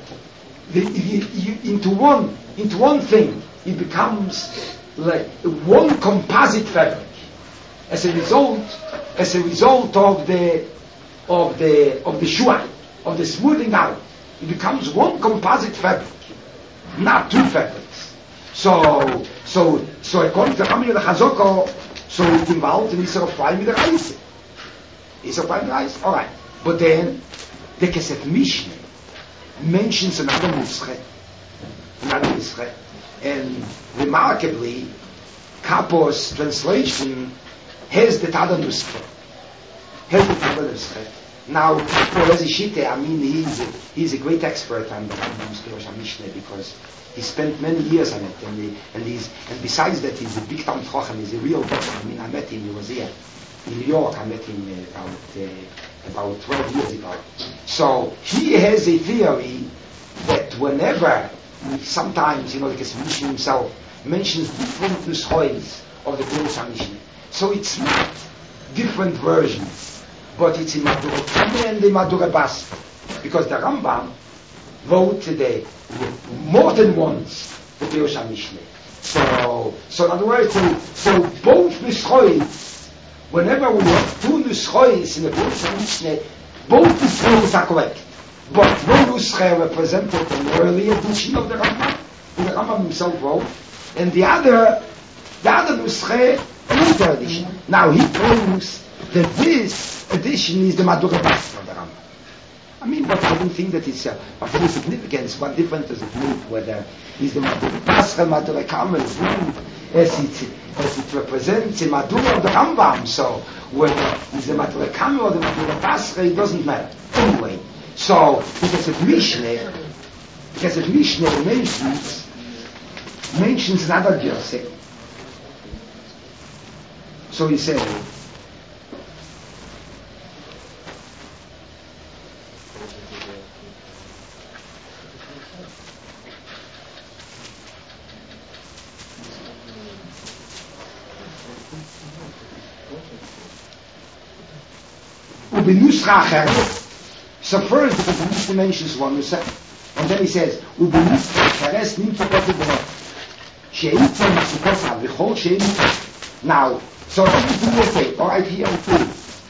[SPEAKER 2] into one thing. It becomes like one composite fabric. As a result of the shua, of the smoothing out, it becomes one composite fabric, not two fabrics. So according to Rambam Yil Chazoko, so it involves an Isser of Klein Midraise. Isser of Klein Midraise, all right. But then the Kesef Mishneh mentions another Nusche, and remarkably, Kapo's translation has the Tada Nusche. Now, he's a great expert on the Rambam's Mishneh because he spent many years on it, and besides that, he's a big Talmid Chacham. He's a real doctor. I met him. He was here in New York. I met him about 12 years ago. So he has a theory that whenever, sometimes, the Kesef himself mentions different nuschois of the Pirush Mishneh. So it's not different versions, but it's in Madura Kama and the Madura Bas, because the Rambam wrote today more than once the Pirush Mishneh. So in other words, so both nuschois, whenever we have two nuschois in the Pirush Mishneh, both nuschois are correct. But one nuschah represented an earlier edition of the Rambam, who the Rambam himself wrote, and the other nuschah, a later edition. Now he proves that this edition is the Madura Bas of the Rambam. But I don't think that it's of any significance. What difference does it make whether it's the Madura Bas or Madura Kama, as it represents the Madura of the Rambam. So whether it's the Madura Kama or the Madura Bas, it doesn't matter. Anyway, so because of Mishneh mentions another Gerse. So he said, so first, because the Mishnah mentions one, and then he says, now, so everything will say, all right, here and here.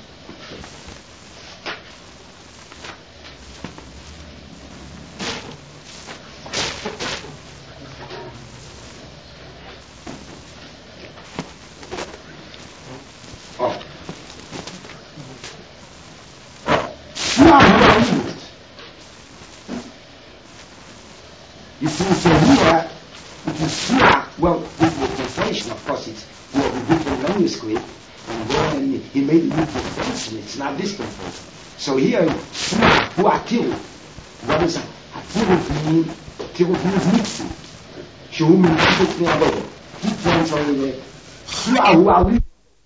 [SPEAKER 2] You see, so here, it is well, with the translation, of course, it's with different continuously, and then he made it into function. It's not disconfort. So here, who atil? What is atil mean? Atil means mixing. שהוא מנצח את פני הבורא. הוא טרנספר הוא עלי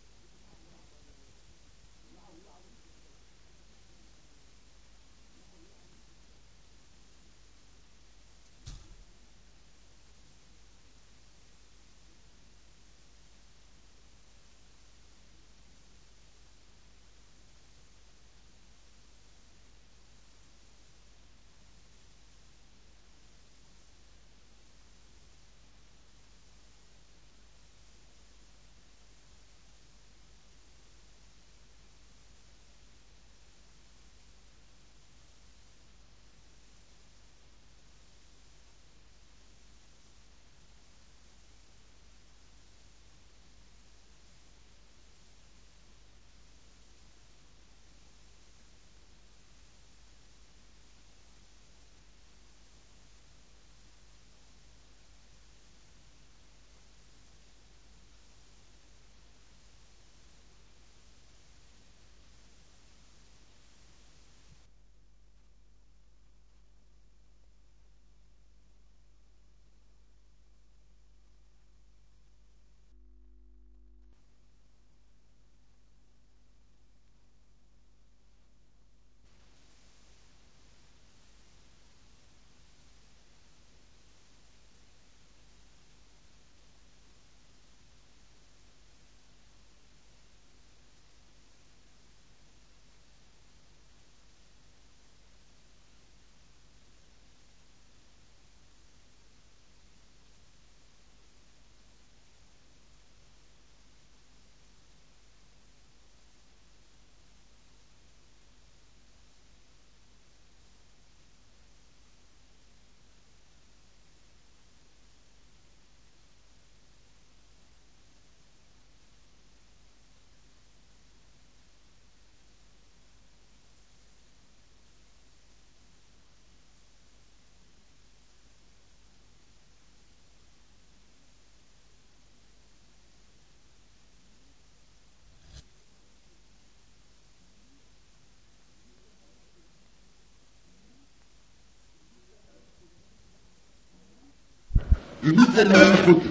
[SPEAKER 2] Liebe Leute,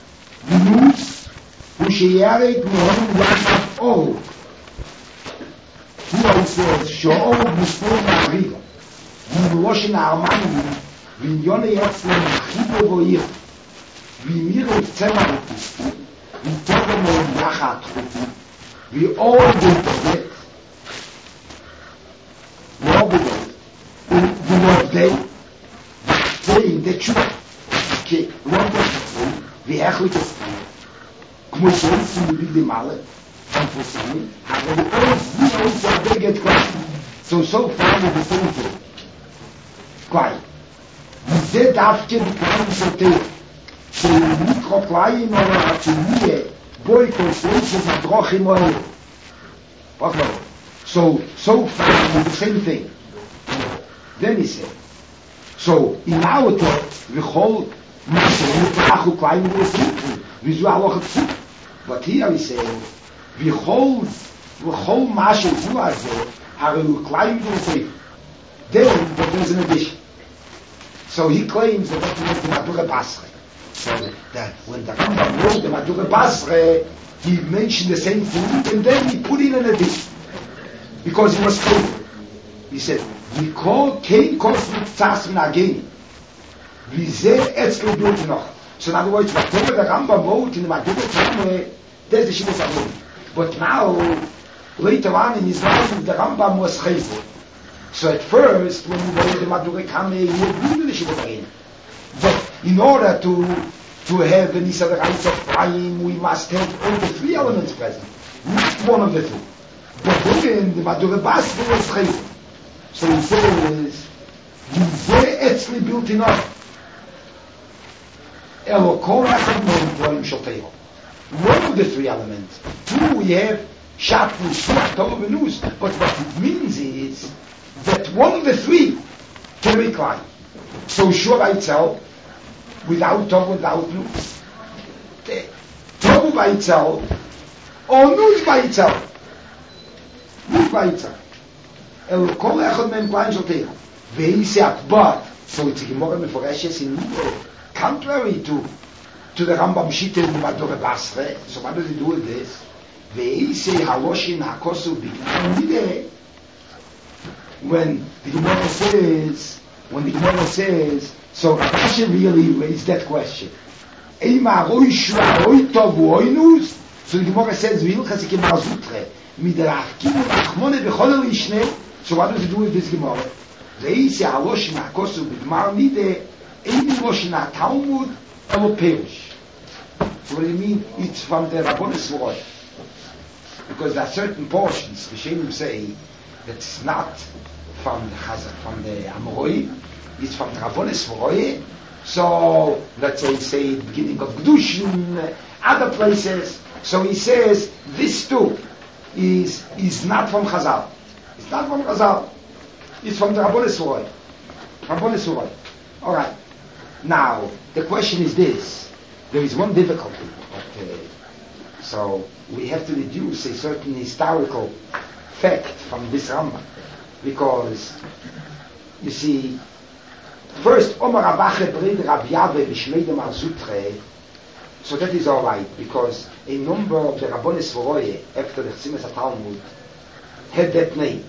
[SPEAKER 2] Nus, wo שיארק מהון יחד אור. הוא עושה שאור מוספור מהריגה. ומלושן הארמנים, ועניון יצלם חיבו ואיר. ומיר וצמר אותי. וטובו מהון יחד אותי. ואור בלתובת. ואור בלתובת. ונובדי. ואינדי תשובה. che non possiamo wirklich come se fosse di male non possiamo allora non so perché so fare di tempo qua se dafte di campo te se il microplay non ha finire poi costruisce una troche mai so fare the same thing then he said so in auto we hold אנחנו קלעים לסיפור, וזו הלוך הסיפור. But here we say, וכל מה שהוא הזה, הרי הוא קלעים לסיפור. Then, but there's an addition. So he claims that that's the Madura Basra. So that when the Rambam wrote the Madura Basra, he mentioned the same thing, and then he put in an addition. Because he was told. He said, we call Cain Kosmik Tzasmin again. Wie sehr etzkel dort noch. So in other words, whatever the Rambam wrote in the Madura Basra, there's the Shivas Avon. But now, later on in his life, the Rambam was chayvot. So at first, when we wrote the Madura Kame, he agreed with the Shivas. But in order to have the Nisa the rights of flying, we must have all the three elements present, not one of the two. But then the Madura Basra was chayvot. So he says, you very etzli built enough. One of the three elements. Two, we have Shatnu, Shua, Tov, and Nus. But what it means is that one of the three can recline. So Shua by itself, without Tov, without Nus. Tov by itself or nus by itself. Nus by itself. Kol echad mem klein shel teira. Ve'hi seat, but, so it's a Gemara meforeshes in contrary to the Rambam Shita in Madore Basre. So what does he do with this? Ve'hi se haloshin hakosu b'nideh. When the Gemara says, so Rashi really raised that question. Eima roishra roitov oinus. So the Gemara says, V'ilchas ikim mazutre midrachkim u'achmone b'chol lishne. So what does he do with this Gemara? Ve'hi se haloshin hakosu b'gmar nideh ein loshin haTalmud elo perish. So what do you mean? It's from the Rabbonis V'roy. Because there are certain portions, the Rishonim say, that's not from the Chazak, from the Amoroi, it's from the Rabbonis V'roy. So, let's say beginning of Gdushin, other places. So he says, this too is not from Chazal. It's not from Chazal. It's from the Rabbonis V'roy. Rabbonis V'roy. Alright. Now, the question is this. There is one difficulty. So, we have to deduce a certain historical fact from this Rambam. Because, you see, first, Omar Abache Bred Rab Yave B'Shmei Demar Zutre, so that is alright, because a number of the Rabbonis V'roye, after the Chsimas HaTalmud, had that name.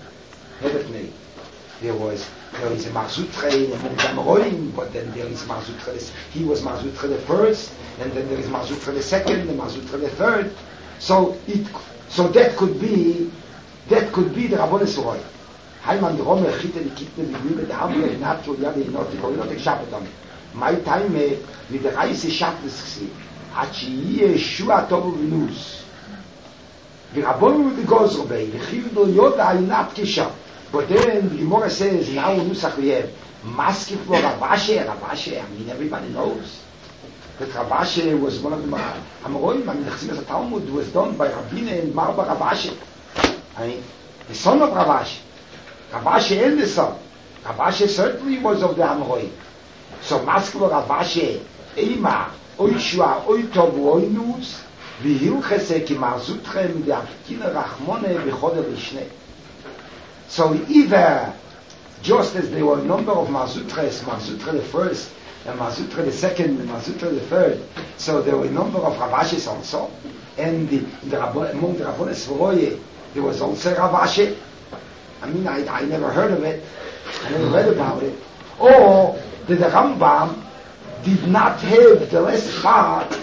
[SPEAKER 2] There is a Marzutre among the Amorim, but then there is Marzutre, he was Marzutre the first, and then there is Marzutre the second, and Marzutre the third. So that could be the Rabbonis V'roye. Heiman Rome Chite Likitne B'Gmime D'Hamle Natro Yade Inotik or Inotik Shapetam. My time with the Reise Shabbos Chsi. Achi Yeshua Tovu V'Nus. V'Rabbonu V'Gozrobei V'Chivdo Yoda Inat Kisha. But then the Gemara says in our Nusach we have Maskif Lo Ravashe. I mean everybody knows that Ravashe was one of the Amorim. I mean the Chsimas HaTalmud was done by Rabbine and Marba Ravashe. I mean the son of Ravashe. Ravashe and the son. Ravashe certainly was of the Amorim. So Maskif Ravashe Eima Oishua Oitov Oinus V'Hilchese Ki Marzutchem V'Afkina Rachmone V'Chodel Ishne. So either, just as there were a number of Marzutres, Marzutre the first, and Marzutre the second, and Marzutre the third, so there were a number of Ravashes also, and among the Rabbonis V'roye, there was also Ravashe. I mean, I never heard of it, I never read about it. Or that the Rambam did not have the last part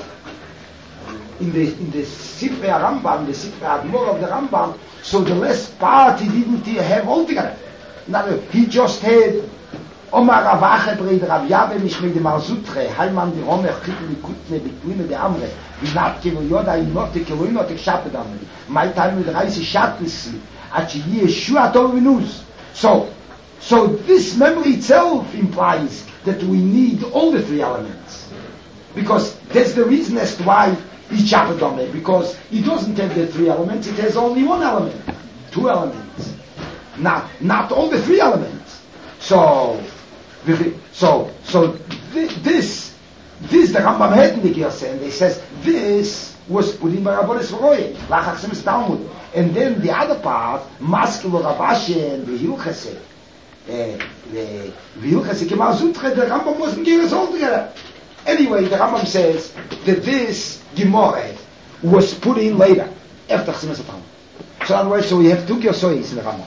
[SPEAKER 2] in the Sifrei Rambam, the Sifrei Admor of the Rambam. So the last part he didn't have altogether. Now, he just had Omar Ravache Breid Rav Yave Mishmei de Marzutre Hayman de Romer Chitli Kutne B'Klime de Amre V'Nat Kelo Yoda Inotek Kelo Inotek Shapedam My time with Reise Shatnisi Achi Yeshua Tov V'Nus. So this memory itself implies that we need all the three elements, because that's the reason as to why it's Shapedam, because it doesn't have the three elements, it has only one element, two elements, not all the three elements. So this the Rambam had in the Girsa, and they says this was put in by Rabbonis V'roye, Lachach Chsimas Talmud, and then the other part, Maskil Ravashe and V'Hilchase, V'Hilchase K'Marzutre, the Rambam wasn't giving us all together. Anyway, the Rambam says that this Gemara was put in later, after Chsimas HaTalmud. So in other words, so we have two Gersois in the Rambam.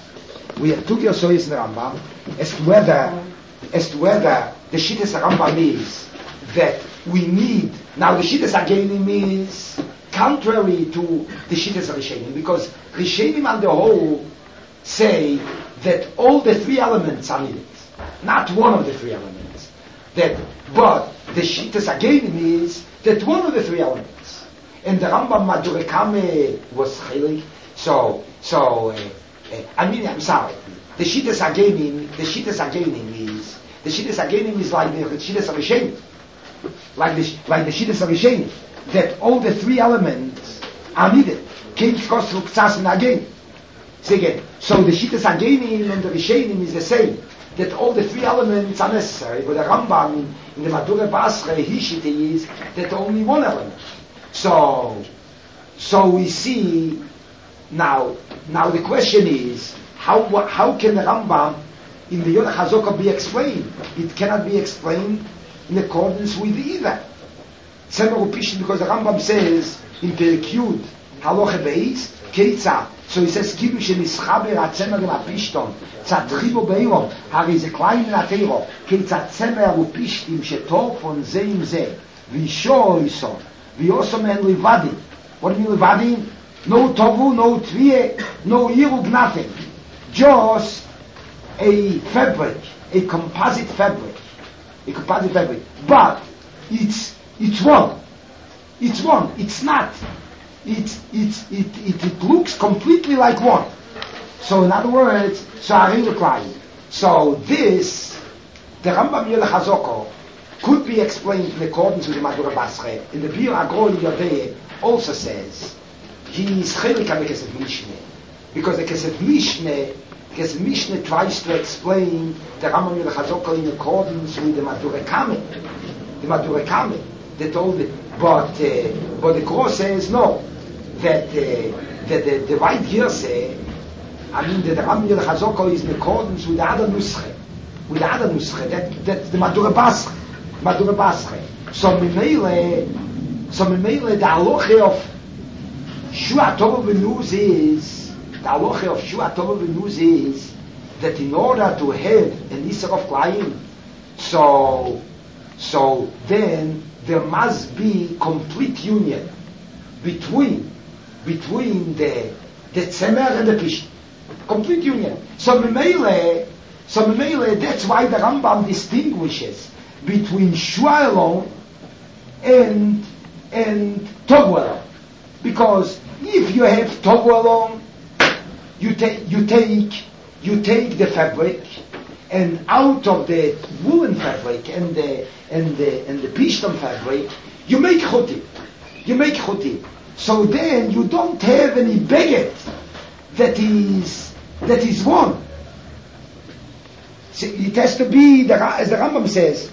[SPEAKER 2] As to whether the Shittas Rambam is that we need, now the Shittas Agenim is contrary to the Shittas Rishonim, because Rishonim on the whole say that all the three elements are needed, not one of the three elements. But the Shittas Agenim is that one of the three elements. And the Rambam Madurekame was Chilik, I'm sorry. The Shittas Agenim is like the Shittas Rishonim, like the Shittas Rishonim, that all the three elements are needed. Say again. So the Shittas Agenim and the Rishonim is the same, that all the three elements are necessary. But the Rambam in the Madure Basra, his Shitta is that only one element. So So we see now the question is how can the Rambam in the Yod HaChazaka be explained? It cannot be explained in accordance with either. Tzemer u'pishtin, because the Rambam says in Perek Yud Halacha Beis Keitza. So he says Kiddush nischaber atzemer im apishton tzadchibo beiro hari ze klein in atero keitza tzemer u'pishtim shetor von ze im ze v'isho iso v'yoso men livadi. What do you mean livadi? No tovu, no tvie, no irug, nothing. Just a fabric, a composite fabric. But it's one. It's one. It's not. It looks completely like one. So in other words, so this, the Rambam Yod HaChazaka could be explained in accordance with the Madura Basre. In the Bir Agro Yodeh also says he's chelik on the Kesef Mishneh, because the Kesef Mishneh tries to explain the Rambam Yod HaChazaka in accordance with the Madura Kameh. They told it, but the Kro says no. That the right here say, I mean that the Rambam Yod HaChazaka is in accordance with the other Nusche. That's the Madura Basre. So Mimele, the halacha of Shua Tova V'Nuz is that in order to have an Isser of Klayim, so then there must be complete union between the Tzemer and the Pishtim. Complete union. So Mimele, that's why the Rambam distinguishes between Shua alone and Togu alone. Because if you have Togu alone, you take the fabric, and out of the woolen fabric and the Pishtim fabric, you make chutim. So then you don't have any beged that is one. So it has to be, as the Rambam says,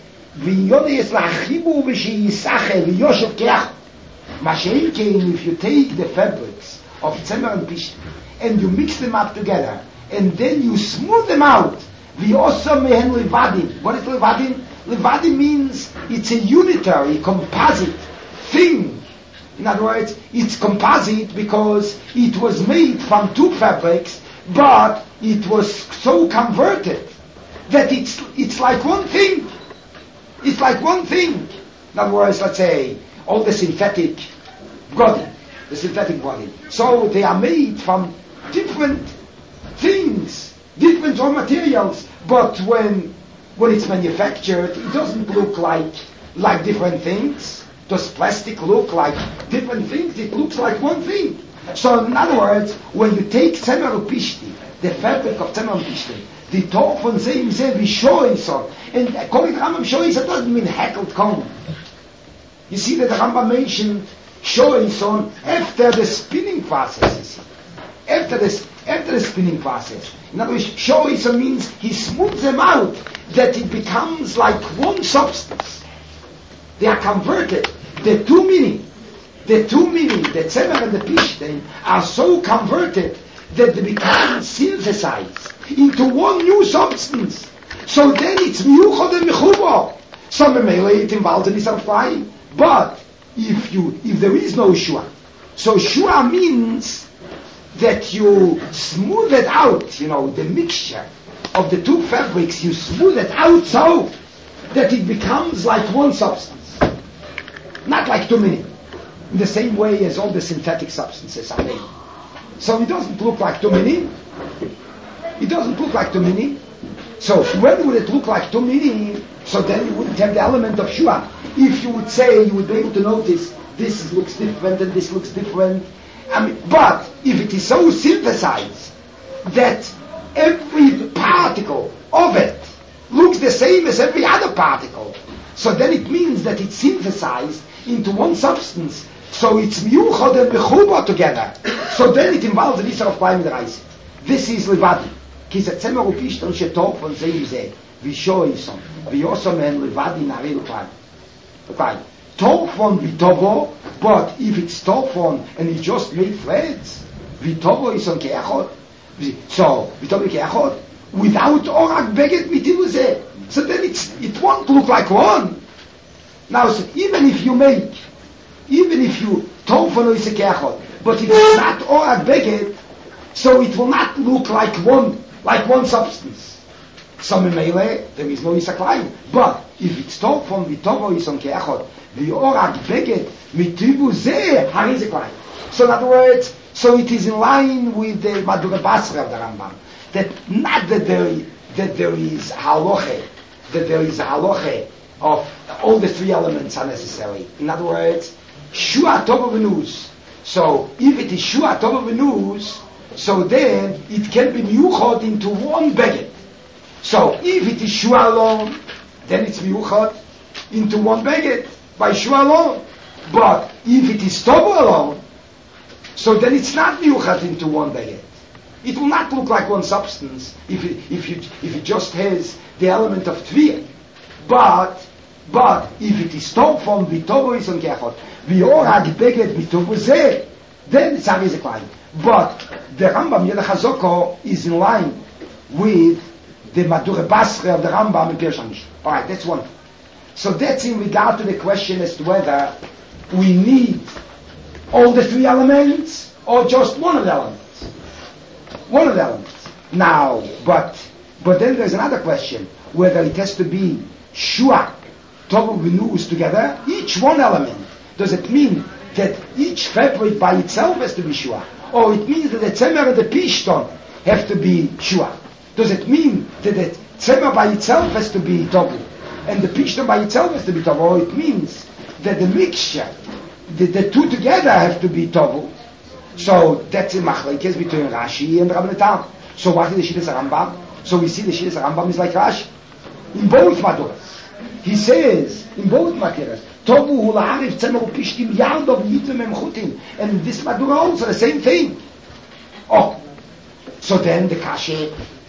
[SPEAKER 2] if you take the fabrics of Tzemer and Pishtim and you mix them up together and then you smooth them out, what is levadim? Levadim means it's a unitary, composite thing. In other words, it's composite because it was made from two fabrics, but it was so converted that it's like one thing. It's like one thing. In other words, let's say all the synthetic body. So they are made from different things, different raw materials, but when it's manufactured, it doesn't look like different things. Does plastic look like different things? It looks like one thing. So in other words, when you take Tzemer u'Pishtim, the fabric of Tzemer u'Pishtim, the Tor von Zeim Zev Shoyson, and according to Rambam, Shoyson doesn't mean heckled comb. You see that the Rambam mentioned Shoyson after the spinning process. After the spinning process. In other words, Shoyson means he smooths them out, that it becomes like one substance. They are converted. The two meaning, the Tzemer and the Pishtim, are so converted that they become synthesized into one new substance. So then it's Miyuchad and Mechubo. So Memele, it involves an Isar Fly. But if there is no Shua, so Shua means that you smooth it out, the mixture of the two fabrics, you smooth it out so that it becomes like one substance. Not like too many. In the same way as all the synthetic substances are made. So it doesn't look like too many. So when would it look like too many? So then you wouldn't have the element of Shua. If you would say, you would be able to notice this looks different and this looks different. But if it is so synthesized that every particle of it looks the same as every other particle, so then it means that it's synthesized into one substance. So it's Miyuchad and Mechuba together. So then it involves the Isser of Klayim D'Raisa. This is Levadi. Ki ze Tzemer u'Pishtim shetor von Zeim Zeh v'Shoyson v'Yoso men Levadi Narei L'Klayim. Tofon vitovo, but if it's tofon and he just made threads, vitovo is on keachot. So vitovo keachot without orak beged mitivuzeh. So then it won't look like one. Now, so even if you tofon is a keachot, but if it's not orak beged, so it will not look like one substance. So memele, there is no isaklayim. But if it's tofon vitovo is on keachot, the orak beged mitivuzeh hariziklayim. So in other words, so it is in line with the Madura Basra of the Rambam. That not that there is halacha, that there is a halacha of all the three elements are necessary. In other words, shua tova v'nuz. So if it is shua tova v'nuz, so then it can be miyuchad into one beged. So if it is shua alone, then it's miyuchad into one beged by shua alone. But if it is tova alone, so then it's not miyuchad into one beged. It will not look like one substance if it just has the element of tviyah. But if it is tofon vitovo is on keachot, v'orag beged vitovo zeh, then it's hariziklayim. But the Rambam Yelech HaZoko is in line with the Madure Basra of the Rambam in Pirush HaMishnah. All right, that's one. So that's in regard to the question as to whether we need all the three elements or just one of the elements. One of the elements. Now, but then there's another question, whether it has to be shua, tovu v'nuz together, each one element. Does it mean that each fabric by itself has to be shua? Or it means that the tzemer and the pishton have to be shua? Does it mean that the tzemer by itself has to be tovu, and the pishton by itself has to be tovu? Or it means that the mixture, the two together have to be tovu? So that's a machlekes between Rashi and Rabbi Tam. So what is the Shittas Rambam? So we see the Shittas Rambam is like Rashi in both maduras. He says in both maduras, Tovu hu la'arif tzemer u'pishtim yardov yitzum emchutim, and in this madura also the same thing. Oh, so then the kashe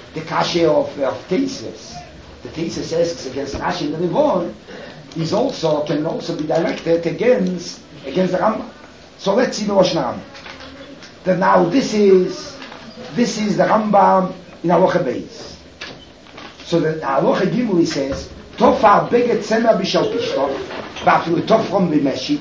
[SPEAKER 2] of Tesis, the Tesis asks against Rashi and the Rivon, can also be directed against the Rambam. So let's see the Rosh Hashanah. That now this is the Rambam in Halacha Beis. So the Halacha Gimel says, Tofar beged tzemer b'shal pishton, v'afilu tofrom b'meshit,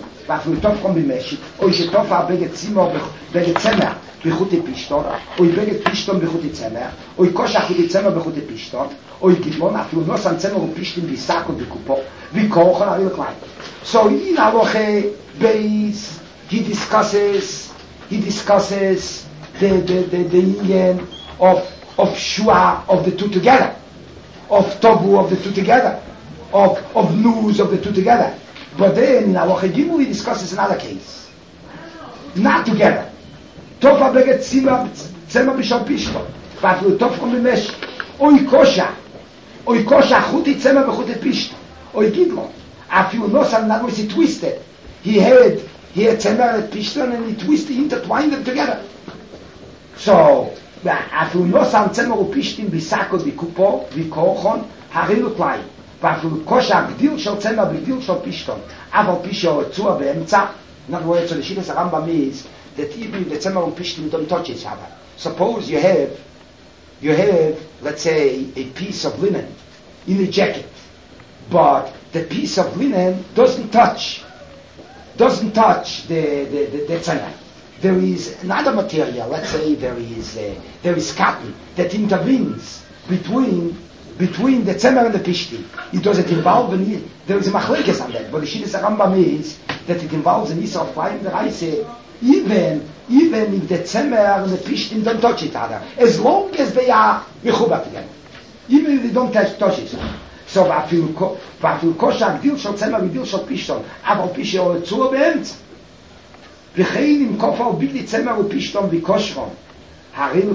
[SPEAKER 2] or tofar beged tzemer b'chute pishton, or beged pishton b'chute tzemer, or kosha chute tzemer b'chute pishton, or gidlon afilu nosan tzemer u'pishtin b'sakot b'kupo, v'kochon aril klein. So in Halacha Beis he discusses the union of shua of the two together, of tobu of the two together, of news of the two together. But then in Halacha Gimel he discusses another case, not together. Tofa beged tzema b'shal pishton, v'afilu tofkom b'mesh, oy kosha chuti tzema b'chute pishton, oy gidlon afilu nosan nagos he twisted. He had tzemer and pishton and he intertwined them together. So afilu nosan tzemer u'pishtin b'sakot b'kupo v'kochon harilu klai, v'afilu kosha gdil shel tzemer b'gdil shel pishton aval pisho tzua be'emtza. In other words, so the Shittas Rambam is that even the tzemer and pishtin don't touch each other. Suppose you have let's say a piece of linen in a jacket, but the piece of linen doesn't touch the tzemer. There is another material, let's say there is cotton that intervenes between the tzemer and the pishti. It doesn't involve there is a machlekes on that, but the Shittas Rambam is that it involves an isur flying the rice, even if the tzemer and the pishtim don't touch each other, as long as they are mechubat together, even if they don't touch each other. So ואפילו כושר גדיל של צמר וגדיל של פישטון, אבל פישטון יצאו באמצע. וכן אם כופר בגדי צמר ופישטון וכושרון, הריל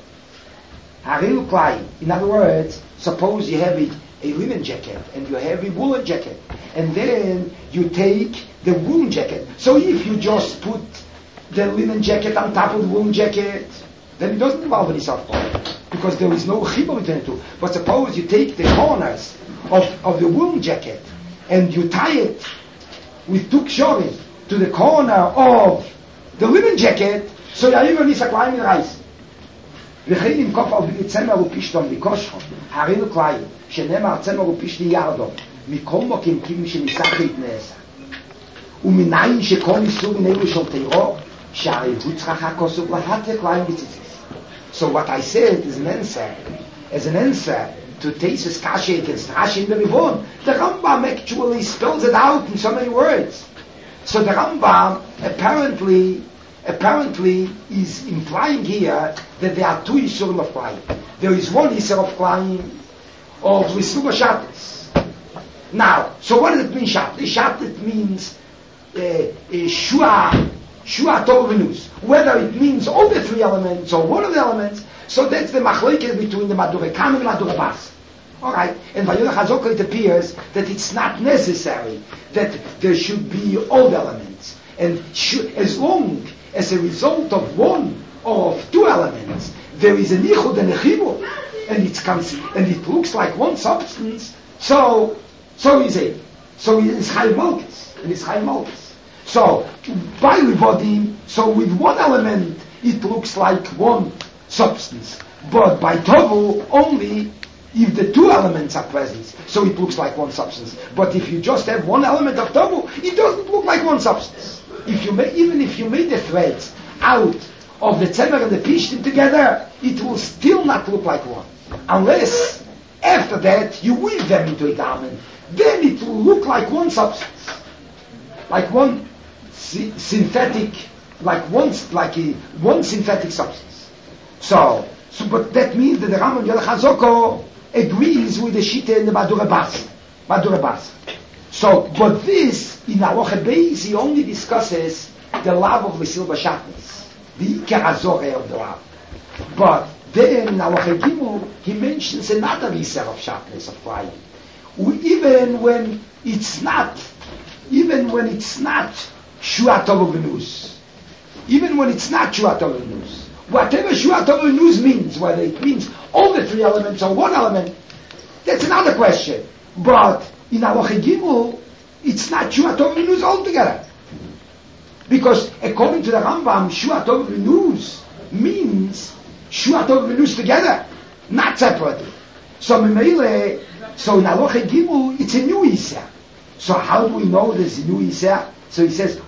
[SPEAKER 2] קליים. In other words, suppose you have a linen jacket and you have a woolen jacket, and then you take the woolen jacket. So if you just put the linen jacket on top of the woolen jacket, then it doesn't involve any soft part, because there is no chibur between the two. But suppose you take the corners of the woolen jacket and you tie it with two kshorim to the corner of the linen jacket, so Yair Nisa Klein in Reis. וכן עם קוף על בלי צמר ופשטון מקושכו, הרינו קליין, שנאמר צמר ופשטי ירדו, מכל מוקים כימי שניסח להתנעשה. ומניין שכל איסור נאלו של תירו, שהרי הוא צריך הכוסוף להטה קליין בציציס. So what I said is an answer to Tesis Kasha against Rashi in the Rivon. The Rambam actually spells it out in so many words. So the Rambam apparently is implying here that there are two Yisurim of Klayim. There is one Yisur of Klayim of Lisluba Shatis. Now, so what does it mean Shatis? Shatis means Shua Tov Venus. Whether it means all the three elements or one of the elements, so that's the machlokes between the Madure Kam and Madure Bas. Alright, and by Yoda Chazoko it appears that it's not necessary that there should be all the elements. And as long as a result of one or of two elements, there is an ichud and a chibur, and it looks like one substance, so is it. So it's Chai Malkus, and it's Chai Malkus. So, by Livodim, so with one element, it looks like one substance. But by Tovu, only if the two elements are present, so it looks like one substance. But if you just have one element of Tovu, it doesn't look like one substance. Even if you made the threads out of the Tzemer and the Pishtim together, it will still not look like one. Unless, after that, you weave them into a garment. Then it will look like one substance. Like one synthetic, one synthetic substance. So, but that means that the Rambam Yoda Chazoko agrees with the Shita in the Madure Bas. So, but this, in Halacha Beis, he only discusses the love of Lisil Bashatnis, the Iker HaZoreh of the love. But then, in Halacha Gimel, he mentions another Iser of Shatnis, of Klayim. Even when it's not Shua Tov Venus. Whatever Shua Tov Venus means, whether it means all the three elements or one element, that's another question. But in Halacha Gimel, it's not Shua Tov Venus altogether. Because according to the Rambam, Shua Tov Venus means Shua Tov Venus together, not separately. So in Halacha Gimel, it's a new Isser. So how do we know there's a new Isser? So he says,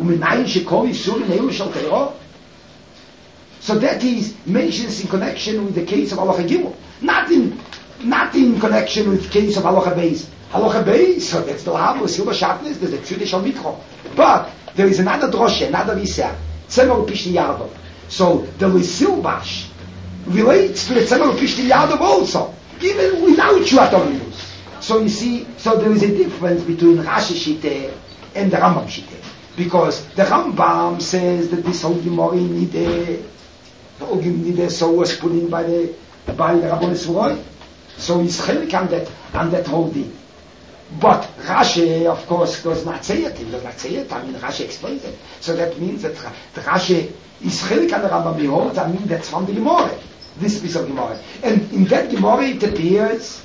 [SPEAKER 2] so that is mentions in connection with the case of Halacha Gimel, not in connection with the case of Halacha Beis. Halacha Beis, so that's the Lav, Silva Shatnes, there's the Tzudesh Mikro. But there is another droshe, another Isser, Tzemer Pishti Yardov. So the Lisilbash relates to the Tzemer Pishti Yardov also, even without Shua Tov Venus. So you see, so there is a difference between Rashi Shite and the Rambam Shite. Because the Rambam says that this whole Gemara Nideh so was put in by the Rabban Suroi. So he's chelik on that whole thing. But Rashi, of course, does not say it. He does not say it. I mean, Rashi explains it. So that means that the Rashi is chelik on the Rambam Behold. I mean, that's from the Gemara. This piece of Gemara. And in that Gemara it appears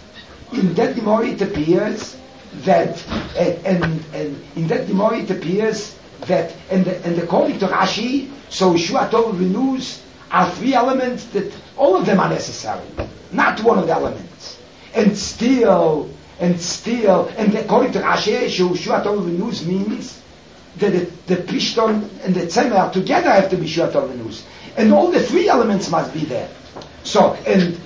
[SPEAKER 2] that, and according to Rashi, so Shua Tov Venus are three elements that all of them are necessary, not one of the elements. And according to Rashi, Shua Tov Venus means that the Pishton and the Tzemer together have to be Shua Tov Venus, and all the three elements must be there. So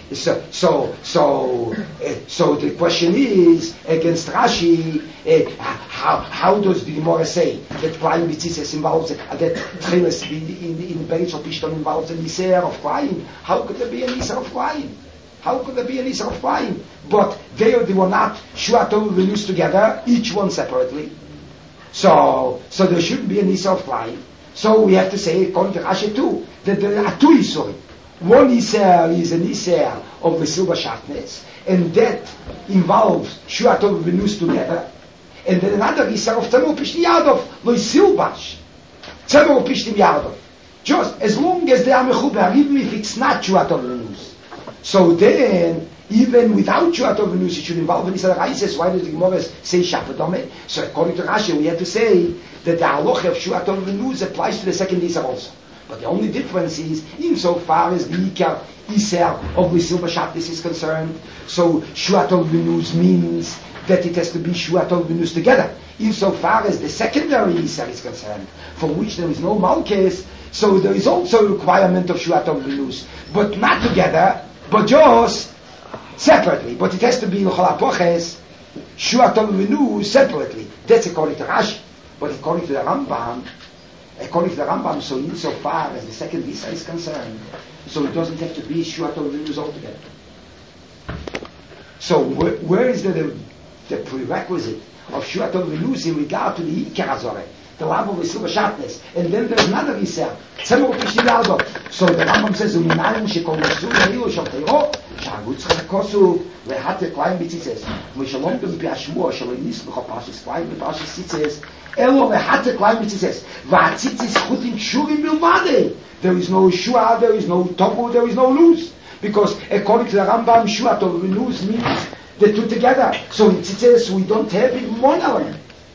[SPEAKER 2] the question is against Rashi, how does the Gemara say that Klayim B'tzitzis involves that Tchilas in Beis or Pishton involves an Iser of Klayim? How could there be an Iser of Klayim? But they were not Shua Tov Venus together, each one separately. So there shouldn't be an Iser of Klayim. So we have to say, according to Rashi too, that there are two Isurim. One Iser is an Iser of the Silva Shatnes, and that involves Shua Tov Venus together. And then another Iser of Tzemer Pishtim Yardov, Lo Silbash. Tzemer Pishtim Yardov. Just as long as they are Mechuber, even if it's not Shua Tov Venus. So then, even without Shuat Venus, it should involve in Isar Isis. Why does the Gemara say Shapatome? So according to Rashi, we have to say that the halacha of Shuat Venus applies to the second Isar also. But the only difference is, insofar as the Ikar Isar of Lisil Bashatis is concerned, so Shuat Venus means that it has to be Shuat Venus together. Insofar as the secondary Isar is concerned, for which there is no Malkes, so there is also a requirement of Shuat Venus, but not together, but just separately. But it has to be L'chol HaPoches, Shuat Venus separately. That's according to Rashi. But according to the Rambam, so insofar as the second Isar is concerned, so it doesn't have to be Shuat Venus altogether. So where is the prerequisite of Shuat Venus in regard to the Ikar Hazoreh, the Lav of Lisil Bashatnes, and then there's another Isar, Tzemor Pishtim. So the Rambam says, "U'minayin shekol Nesur Heilu Shal Teiro, Sha'agut Tzchak Kosu Lehat Klein B'Tzitzes, U'Shalom B'Mpi Hashmua Shelo Yinis B'Chol Parshas Klein B'Parshas Tzitzes, Elo Lehat Klein B'Tzitzes, V'Atzitzes Chutim Shurim Bilvade." There is no Shua, there is no Tobu, there is no Luz, because according to the Rambam, Shuat Venus means the two together. So in Tzitzes we don't have even one element.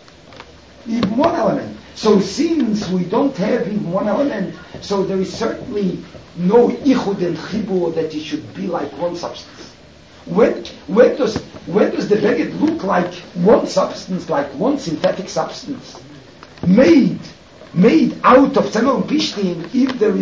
[SPEAKER 2] So since we don't have even one element, so there is certainly no Ichud and Chibur that it should be like one substance. When does the Beged look like one substance, like one synthetic substance, made out of Tzemor and Pishtim, if there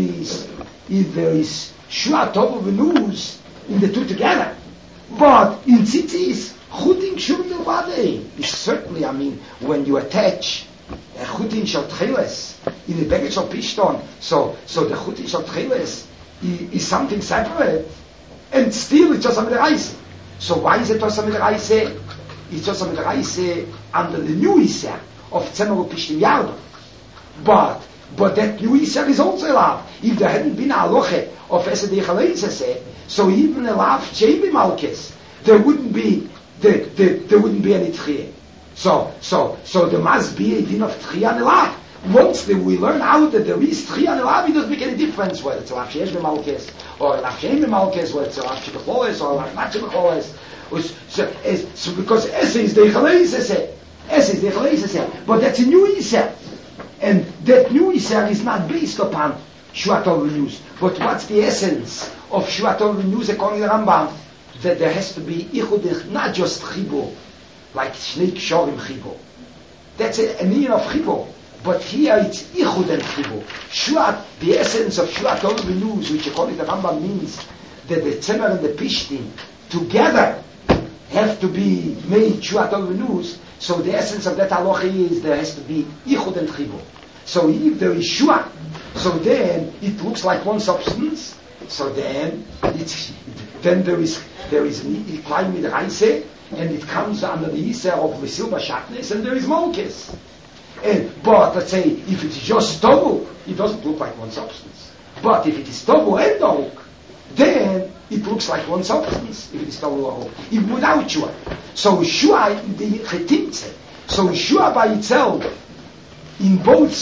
[SPEAKER 2] is Shuat Venus in the two together? But in Tzitzis, Chutin Shur Milvadei is certainly, when you attach a Chutin Shal Tcheles in the Beged Shal Pishton, so the Chutin Shal Tcheles is something separate, and still it's just a Midaraise. So why is it just a Midaraise? It's just a Midaraise under the new Isar of Tzemor Pishtim Yardo. But that new Isar is also a lav. If there hadn't been a halacha of Esed Yechalei, so even a lav Shein B'Malkes, there wouldn't be any Tchiyah. So there must be a din of Tchiyah and a lav. Once we learn out that there is Tchiyah and a lav, it doesn't make any difference whether it's a lav Shein B'Malkes or a lav Shein B'Malkes, whether it's a lav Shebecholes or a lav not Shebecholes. So because Esed is the Yechalei, but that's a new Isar. And that new Isar is not based upon Shuat Venus. But what's the essence of Shuat Venus according to the Rambam? That there has to be Ichud, not just Chibur, like Shnei Kshorim Chibur. That's a meaning of Chibur. But here it's Ichud and Chibur. The essence of Shuat Venus, which according to the Rambam means that the Tzemor and the Pishtim together have to be made Shuat Venus. So the essence of that halacha is there has to be Ichud and Chibur. So if there is Shua, so then it looks like one substance. So then there is an Iklayim Midaraise, and it comes under the Isar of Lisil Bashatnes, and there is Malkes. But let's say if it's just Tobu, it doesn't look like one substance. But if it is Tobu and Dog, then it looks like one substance. If it is Tobu or even without Shua. So Shua, the Chetimtze. So Shua by itself, in both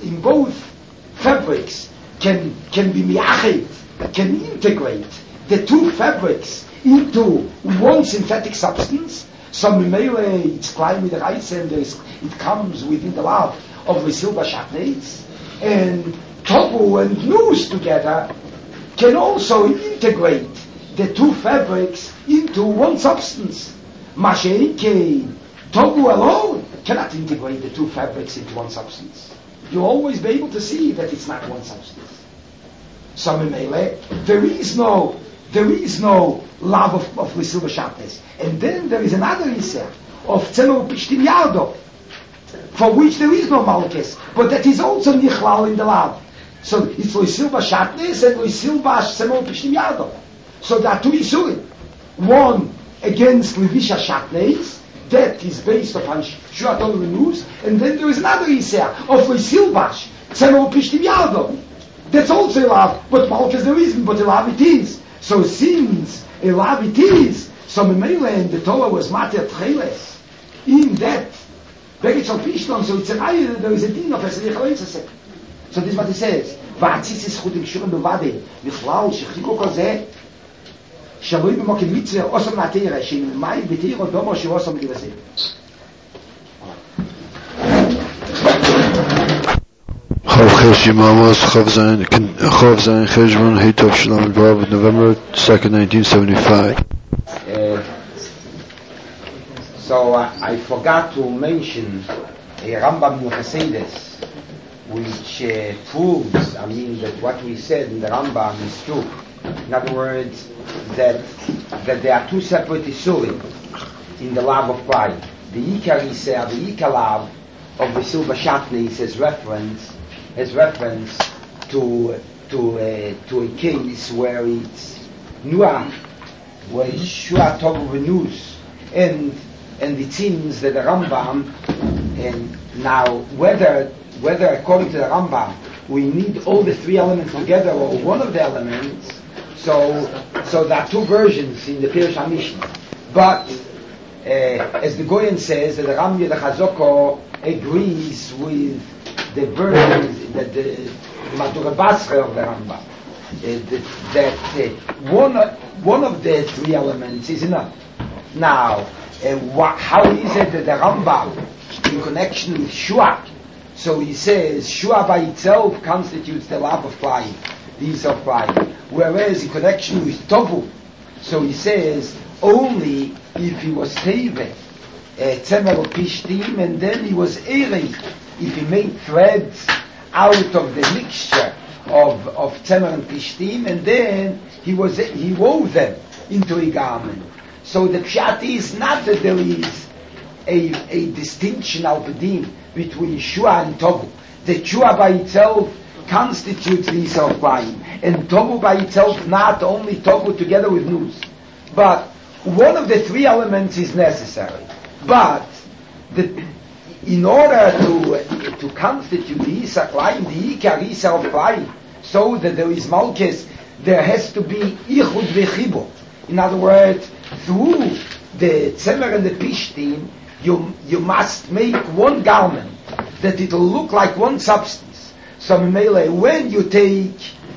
[SPEAKER 2] fabrics, can be mi'achet, can integrate the two fabrics into one synthetic substance. So Mimele, it's Klein with the rice, and it comes within the lav of Lisil Bashatnes, and Tobu and Nus together can also integrate the two fabrics into one substance. Masheike, Tobu alone cannot integrate the two fabrics into one substance. You'll always be able to see that it's not one substance. So Mimele, there is no love of Lisil Bashatnes. And then there is another Isar of Tzemor Pishtim Yardo, for which there is no Malkes, but that is also Nichlal in the love. So it's Lisil Bashatnes and Lisil Tzemor Pishtim Yardo. So there are two Isurim. One against Levisha Shatnes, that is based upon Shuat Venus, and then there is another Isar of Lisil Tzemor Pishtim Yardo. That's also a love, but Malkes there isn't, but a love it is. So since a love it is, so Memele and the Torah was Mater Tcheles in that Beged Shal Pishton, so it's a raya, there is a din of Esed Yechalei. So this is what he says. V'atzis is chutim shurim b'vadei, v'chlal shechiku kozeh. שבוי במוקד מצווה עושה מהתירה, שמאי בתירה דומו שעושה מדיבסה.
[SPEAKER 1] חוב חש ימאמוס, חוב זין חשבון, היטוב שלום בוב, November 2nd, 1975.
[SPEAKER 2] So I forgot to mention a Rambam in Chassidus, which proves, that what we said in the Rambam is true. In other words, that there are two separate isurim in the lav of pride. The Ikar Yisrael, the Ikar lav of the Silva Shatnis has reference to a case where it's Nuah, where it's Shua Tov Venus, and it seems that the Rambam, and now whether according to the Rambam we need all the three elements together or one of the elements, so there are two versions in the Pirush HaMishnah. But as the Goyen says, that the Rambam the Chazoko agrees with the version that the Madura Basra of the Rambam, that one of the three elements is enough. Now, how is it that the Rambam, in connection with Shua, so he says Shua by itself constitutes the love of flying, the ease of flying, whereas in connection with Tovu, so he says only if he was Teve, Tzemer or Pishtim, and then he was Erei, if he made threads out of the mixture of Tzemer and Pishtim, and then he wove them into a garment. So the pshat is not that there is a distinction al pedim between Shua and Tovu. The Shua by itself constitutes the Yisrael Klayim, and Tovu by itself not only Tovu together with Nuz. But one of the three elements is necessary. But in order to constitute the Yisrael Klayim, the Ikar Yisrael Klayim, so that there is Malkes, there has to be Ichud V'Chibur. In other words, through the Tzemer and the Pishtim, you must make one garment that it will look like one substance. So when you take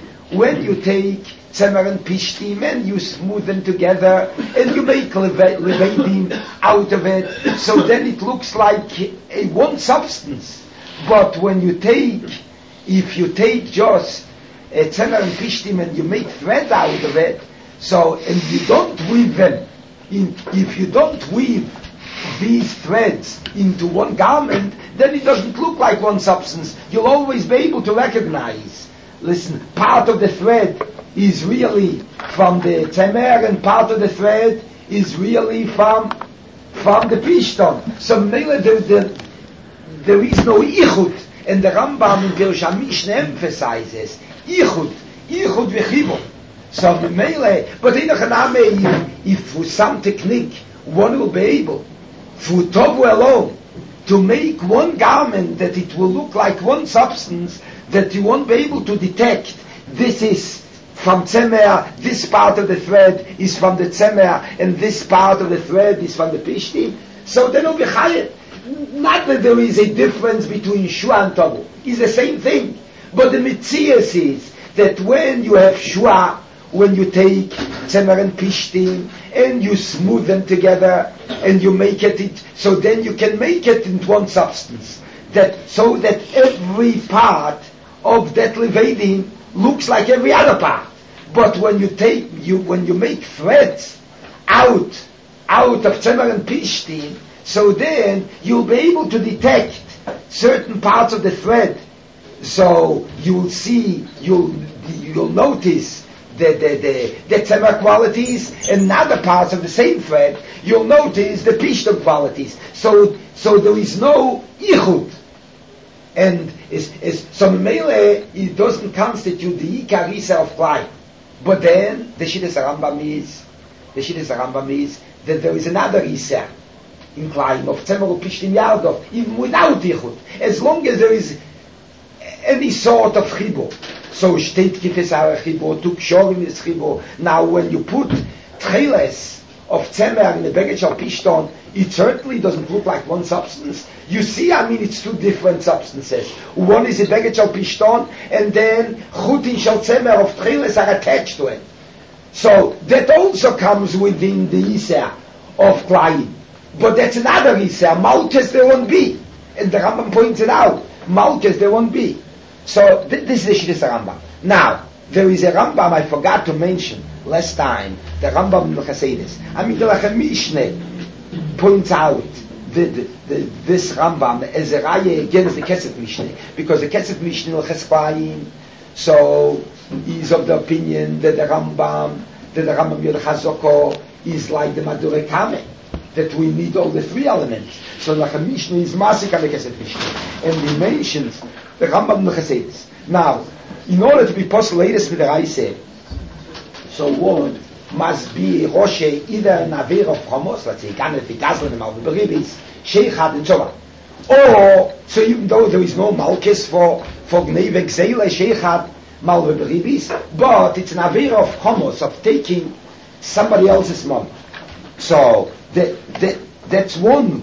[SPEAKER 2] Tzemer and Pishtim and you smooth them together and you make levadim out of it, so then it looks like a one substance. But when if you take just Tzemer and Pishtim and you make thread out of it, so, and you don't weave them, if you don't weave these threads into one garment, then it doesn't look like one substance. You'll always be able to recognize, listen, part of the thread is really from the Tzemer and part of the thread is really from the Pishton. So there is no Ichud, and the Rambam in Pirush HaMishnah emphasizes Ichud v'chibur. So but if for some technique one will be able, for Tovu alone, to make one garment that it will look like one substance, that you won't be able to detect this is from Tzemer, this part of the thread is from the Tzemer, and this part of the thread is from the Pishtim, so then it'll be Chayet. Not that there is a difference between Shua and Tovu. It's the same thing. But the Metzias is that when you have Shua, when you take Tzemer and Pishtim and you smooth them together and you make it, so then you can make it into one substance. So that every part of that levadim looks like every other part. But when you make threads out of Tzemer and Pishtim, so then you'll be able to detect certain parts of the thread. So you'll notice the Tzemer qualities, and other parts of the same thread, you'll notice the Pishtim qualities. So there is no Ichud. And so Mele, it doesn't constitute the Ikar Yisrael of Klai. But then, the Shittas Rambam is that there is another Yisrael in Klai, of Tzemer or Pishtim Yardov, even without Ichud. As long as there is any sort of Chibur. So steht Kifes Hara Chibur, Tuk Shorim is Chibur. Now when you put Tcheles of Tzemer in the Beged Shal Pishton, it certainly doesn't look like one substance. You see, it's two different substances. One is a Beged Shal Pishton, and then Chutin Shal Tzemer of Tcheles are attached to it. So that also comes within the Isser of Klayim. But that's another Isser. Malchus there won't be. And the Rambam points it out. Malchus there won't be. So this is the Shittas Rambam. Now, there is a Rambam I forgot to mention last time. The Rambam in the Chasidus. I mean, the Lechem Mishneh points out this Rambam as a raya against the Kesef Mishneh, because the Kesef Mishneh L'Ches Klayim, so he's of the opinion that the Rambam Yod Chazoko is like the Madure Kame, that we need all the three elements. So like a Mishnah is Masik on the Kesef Mishneh, and he mentions the Rambam L'Chasidus. Now, in order to be possible latest with the Raise, so one must be Roche, either an Aver of Chomos, let's say Ganet Vikazlan and Malberibis, Sheikhad and so on. Or, so even though there is no Malchus for Gnevek Zele, Sheikhad, Malberibis, but it's an Aver of Chomos, of taking somebody else's money. So, that's one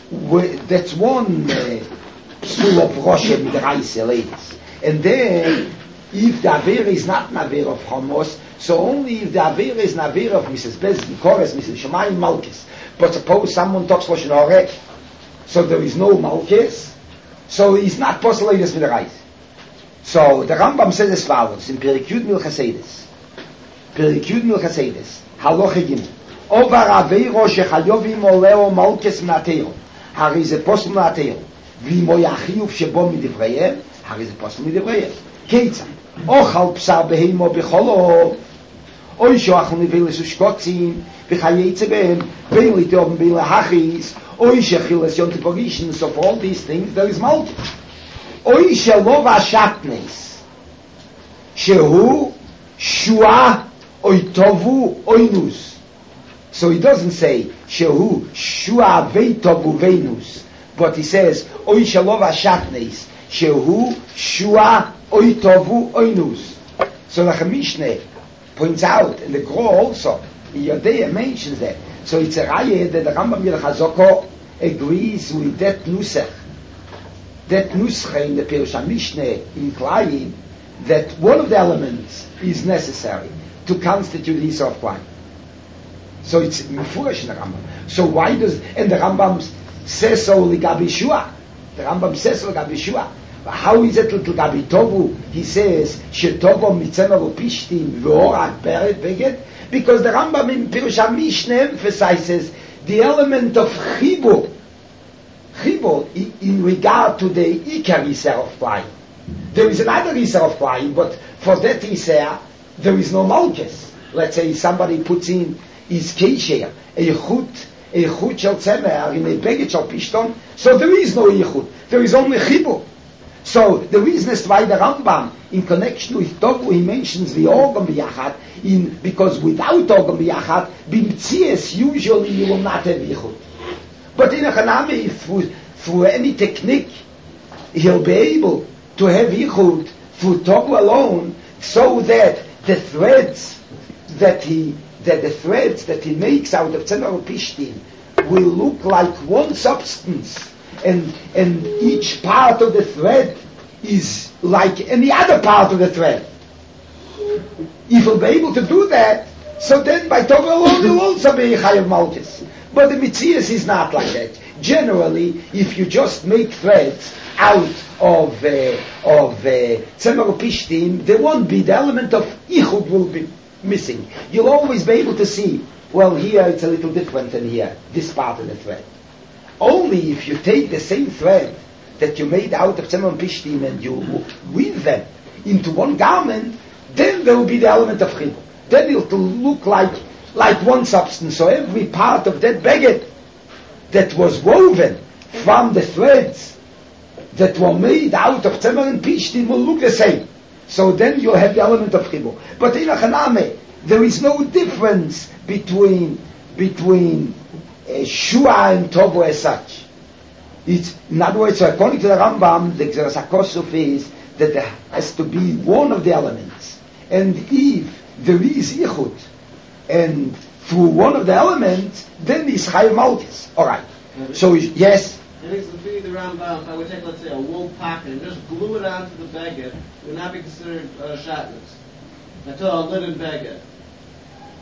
[SPEAKER 2] school of Roche with the Raise, ladies. And then, if the Aver is not an Aver of Chomos, so only if the Aver is an Aver of Mrs. Bezdi, Kores, Mrs. Shemayim, Malchus. But suppose someone talks Lashon Hara, so there is no Malchus, so it's not possible to with the right. So the Rambam says as follows in Perek Yud Mil Chasedis. Perek Yud Mil Chasedis. Halacha Gimel. Over Aveiro shechayovim oleo Malchus Mateo. Hari is a possible Mateo. V'imo yachiyuv shebo midivreiem. Hari is a possible midivreiem. Ketzah. Ochal psar behemo becholo. Oy shoachnu niveles ushkotzim. V'chayetze behem. Vein litovim bein lahachis. Oy shechiles yontipogishim. So for all these things there is Malchus. Oy shelov ashatnes. Shehu shua oy tovu oy nus. So he doesn't say shehu shua veitovu veinus, but he says oy shelov ashatnes. Shehu shua oy tovu oy nus. So the Mishneh points out, and the Gro also, Yodea mentions that. So it's a raya that the Rambam Yod Chazoko agrees with that nusach. That nusach in the Pirush HaMishneh in Klayim, that one of the elements is necessary to constitute the Yisor of Klayim. So it's mufurish in the Rambam. So why does, and the Rambam says so Ligabi Shua. The Rambam says so Ligabi Shua. How is it Ligabi Tovu? He says, Shetovo mitzena v'pishtim v'orak beret beged. Because the Rambam in Pirush HaMishneh emphasizes the element of chibur in regard to the Ikar Yisrael of Klayim. There is another Yisrael of Klayim, but for that Yisrael, there is no Malchus. Let's say somebody puts in his Kesher, a chut shel tzemer, in a beged shel pishton, so there is no yichud. There is only chibur. So the reason is why the Rambam, in connection with Tovu, he mentions the organ biyachad, because without organ biyachad, bimtzias usually you will not have yichud. But in a Hanami, through any technique, he'll be able to have yichud through Tovu alone, so that the threads that he makes out of Tzemar Pishtin will look like one substance, and each part of the thread is like any other part of the thread. If he'll be able to do that, so then by Tovu alone will also be Chayav Malchus. But the Mitzias is not like that. Generally, if you just make threads out of Tzemar Pishtim, there won't be, the element of Ichud will be missing. You'll always be able to see, well, here it's a little different than here, this part of the thread. Only if you take the same thread that you made out of Tzemar Pishtim and you weave them into one garment, then there will be the element of Chibur. Then it will look like one substance. So every part of that beged that was woven from the threads that were made out of Tzemar and Pishtim will look the same. So then you have the element of Chibur. But in a Chaname, there is no difference between Shua and Tovu as such. It's, in other words, so according to the Rambam, the Gzeras HaKosuf is that there has to be one of the elements. And if there is Yichud, and through one of the elements, then is Chayav Malchus. Alright. So, yes?
[SPEAKER 3] It is to be the Rambam, I would take, let's say, a wool pocket and just glue it onto the beged, would not be considered shatnez. Until a linen beged.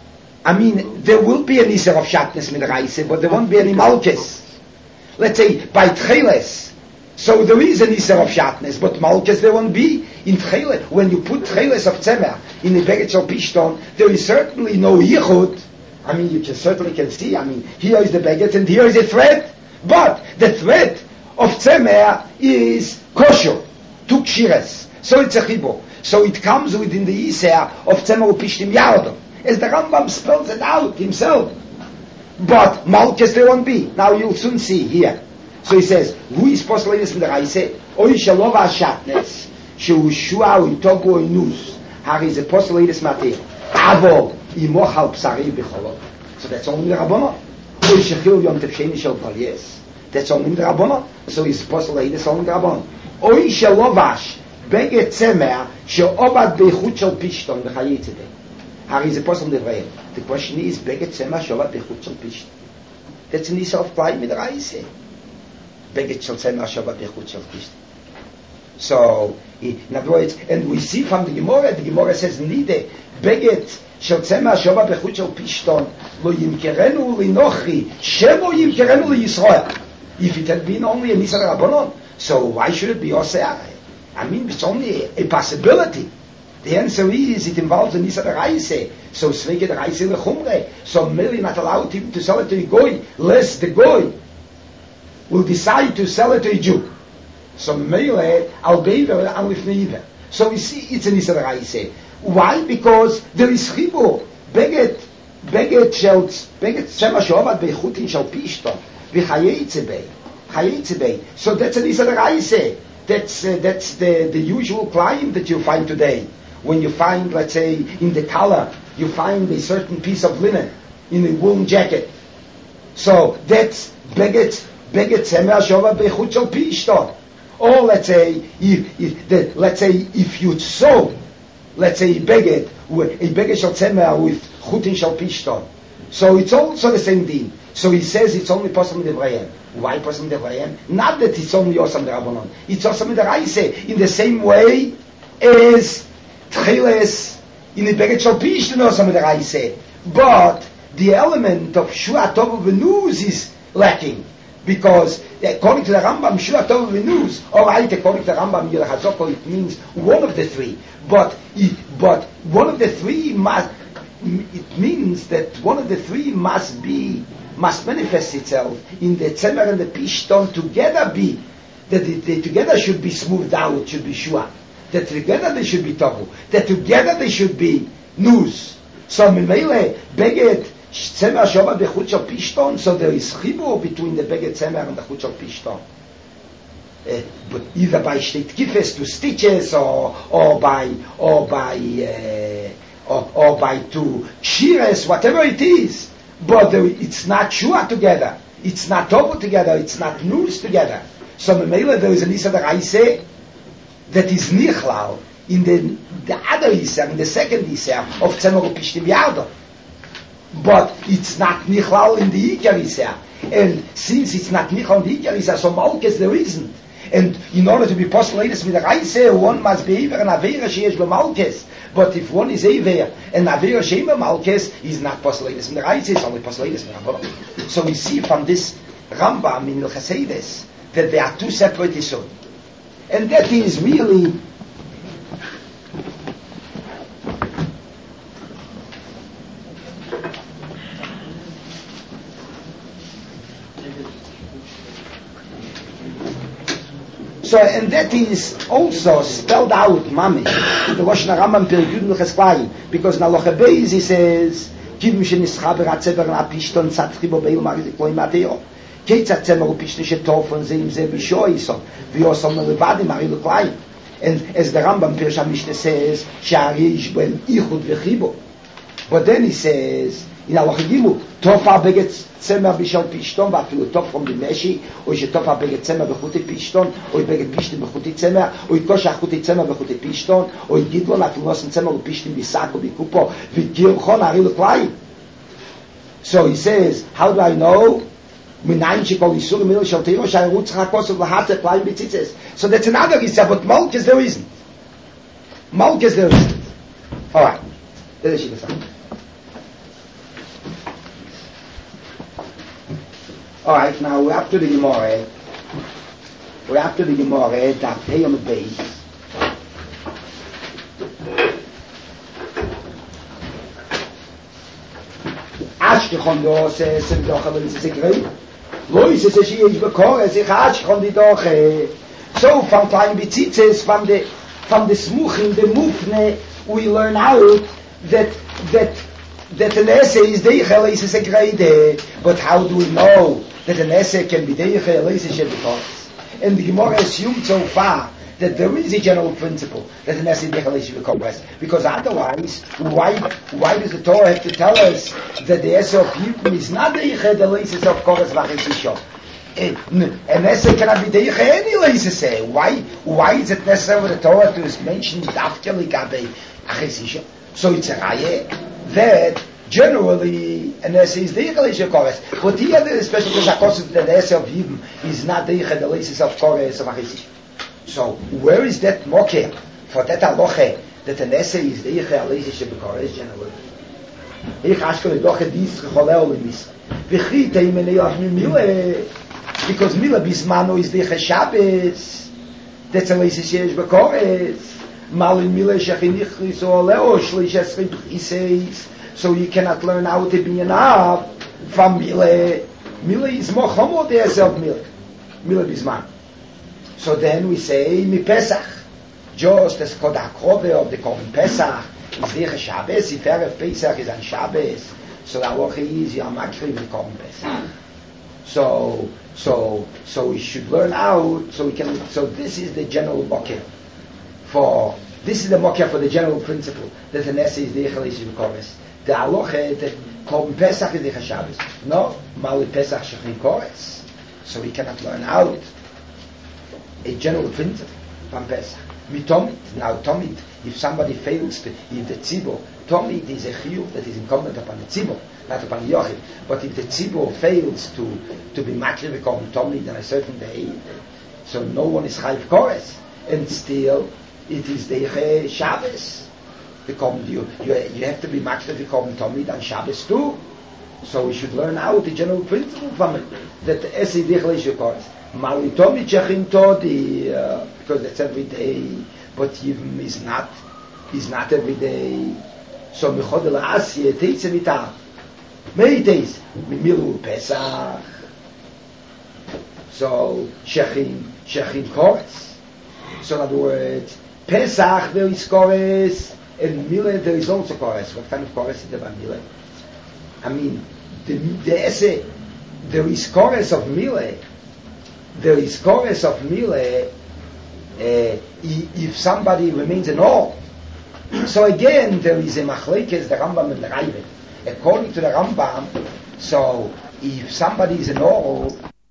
[SPEAKER 2] I mean, there will be an Isser of Shatnez with Reise, but there won't be any Malchus. Let's say, by Tcheles. So there is an Isser of Shatnez, but Malchus there won't be. In Tcheles, when you put Tcheles of Tzemer in the Beged Shel Pishton, there is certainly no Yichud. I mean, you certainly can see, I mean, here is the Beged and here is a thread. But the thread of Tzemer is kosher, to Kshires. So it's a Chibur. So it comes within the Isser of Tzemer Upishtim Yardom. As the Rambam spells it out himself. But Malchus there won't be. Now you'll soon see here. So he says, who is postulated in the Reise? Oy shalova shatnes, shehu shua o itogu o inus, hari is a postulated matir. Avo, imochal psari bicholov. So that's only the Rabbanah. Oy shechil yom tefsheni shel palyes. That's only the Rabbanah. So he's postulated only the Rabbanah. Oy shalovash, beget tzemer, sheobad beichut shel pishton, v'chayitzedeh. Hari is a possible Devrayim. The question is, Beged Tzemah Shovat Bechut Shel Pishton. That's an Isser of Klein with Reise. Beged Shel Tzemah Shovat Bechut Shel Pishton. So, in other words, and we see from the Gemara says, Nide, Beged Shel Tzemah Shovat Bechut Shel Pishton, Lo Yimkerenu Linochi, Shemo Yimkerenu Yisrael. If it had been only an Isser Rabbanon, so why should it be Oseh? I mean, it's only a possibility. The answer is, it involves an Isser Reise. So Sveke the Reise Lechumre. So merely not allowed him to sell it to a Goy, lest the Goy will decide to sell it to a Jew. So Mele al Bever al Lifneiver. So we see it's an Isser Reise. Why? Because there is Chibur. Beged Shema Shovad Beichutin Shal Pishton. V'chayetzebei. So that's an Isser Reise. That's the usual climb that you find today. When you find, let's say, in the collar, you find a certain piece of linen in a woolen jacket. So that's Beged Tzemer Shova Bechut Shel Pishton. Or let's say, if you sew, let's say, a Beged Shel Tzemer with Chutin Shel Pishton. So it's also the same thing. So he says it's only possible in the Devrayim. Why possible in the Devrayim? Not that it's only Osam the Rabbanon. It's also in the Reise. In the same way as Tcheles in the Beged Shel Pishton Osam the Reise. But the element of Shua Tov V'Nuz is lacking. Because according to the Rambam, Shua Tov V'Nuz, alright, according to the Rambam, Yelachazoko, it means one of the three. But one of the three it means that one of the three must manifest itself in the Tzemer and the Pishton together that they together should be smoothed out, should be Shua. That together they should be Tohu. That together they should be Nuz. So Mimele, Beged Tzemer Shova Bechut Shel Pishton, so there is Chibur between the Beged Tzemer and the Chut Shel Pishton. But either by Shteitkifes to stitches or by two Kshires, whatever it is. But it's not Shua together. It's not Tovu together. It's not Nuz together. So Memela, there is an Isser Reise that is Nichlal in the other Isser, in the second Isser of Tzemer Upishtim Yardom. But it's not Nichlal in the Ikar Isser. And since it's not Nichlal in the Ikar Isser, so Malchus there isn't. And in order to be postulated with the Reise, one must be even an Avera Sheyesh B'Malchus. But if one is Aver and Avera Shema Malchus, he's not postulated in the Reise, he's only postulated in the Rabbanah. So we see from this Rambam in Chassidus that there are two separate Yisod. And that is really so, and that is also spelled out, Mamish, the Rosh Rambam Perek Yud Milches Klayim, because in Halacha Beis he says, Kivim shenischaber hatzever la'pishton tzatchi bo beil marizik loim mateo. Keitzat tzemer upishton shetofon zeim ze b'shoison, v'yosom levadim marizik klayim. And as the Rambam Pirush HaMishnah says, she'arish ben ichud v'chibo. But then he says, in Halacha Gimel, tofa beged tzemer b'shel pishton, v'afilu tof from the meshi, or shetofa beged tzemer b'chuti pishton, or beged pishton b'chuti tzemer, or kosha chuti tzemer b'chuti pishton, or gidlon afilu nosen tzemer b'pishton b'sako b'kupo, v'girchon ari l'klayim. So he says, how do I know? Minayin shekol yisur mil shel teiro shayru tzcha kosov l'hatze klayim b'tzitzes. So that's another Isser, but Malchus there isn't. Alright. Alright, now we're up to the Gemara. We're up to the Gemara, that Hey on the base. Ashkechon doche, sem doche, wenn es sich great. Lois es sich ich bekomme, sich ashkechon die doche. So, from klein Bitzitzes, from the smuchim, the mufne, we learn out that an essay is deichel, is a grade. But how do we know that an essay can be deichel, is a because? And the Gemara assumed so far that there is a general principle that an essay deichel is a because otherwise, why does the Torah have to tell us that the essay of Yibum is not deichel, the laces of Koras Vachisisho? An essay cannot be deichel any laces. Why is it necessary for the Torah to mention Dafkeli Gabe Achisisho? So it's a raya that generally an essay is deichel is Koras, but here there is special because that the essay of Yibum is not deichel the laces of Koras of Achisisho. So where is that mokeh for that halacha that an essay is deichel laces of Koras generally? Ich askele doch dies cholel mis. Vichite imene of mile because mila bismano is deichel Shabbos. That's a laces of Koras. Malin mile shachinich so leo shlish he says so you cannot learn how to be enough from mile is more chomo the essay of mile bisman. So then we say mi Pesach, just as Kodakrove of the Korban Pesach is there Shabbos. If Erev Pesach is on Shabbos, so the halacha is you are makriv the Korban Pesach. So we should learn out. So this is the general mokeh for the general principle that an essay is deichel is Koras. The halacha that Korban Pesach is deichel Shabbos. No, Mali Pesach shechin Koras. So we cannot learn out a general principle from Pesach. Mitomit. Now, Tomit, if somebody fails to, if the tzibur, Tomit is a chiyuv that is incumbent upon the tzibur, not upon the yochid. But if the tzibur fails to be makriv become Tomit on a certain day, so no one is chayv Koras, and still it is the Shabbos. You have to be makriv become Tomit on Shabbos too. So we should learn out the general principle from it that the essay deichel is Koras. Malitomi chechin todi because that's every day, but Yibum is not every day. So mechodel asye teitze mitam. Many days milu Pesach. So shechin Koras. So in other words, Pesach there is Koras, and Mile there is also Koras. What kind of Koras is there by Mile? I mean, the essay there is Koras of Mile. There is Koras of Mile if somebody remains in awe. So again, there is a machlekes, the Rambam and the Raivet. According to the Rambam, so if somebody is in awe,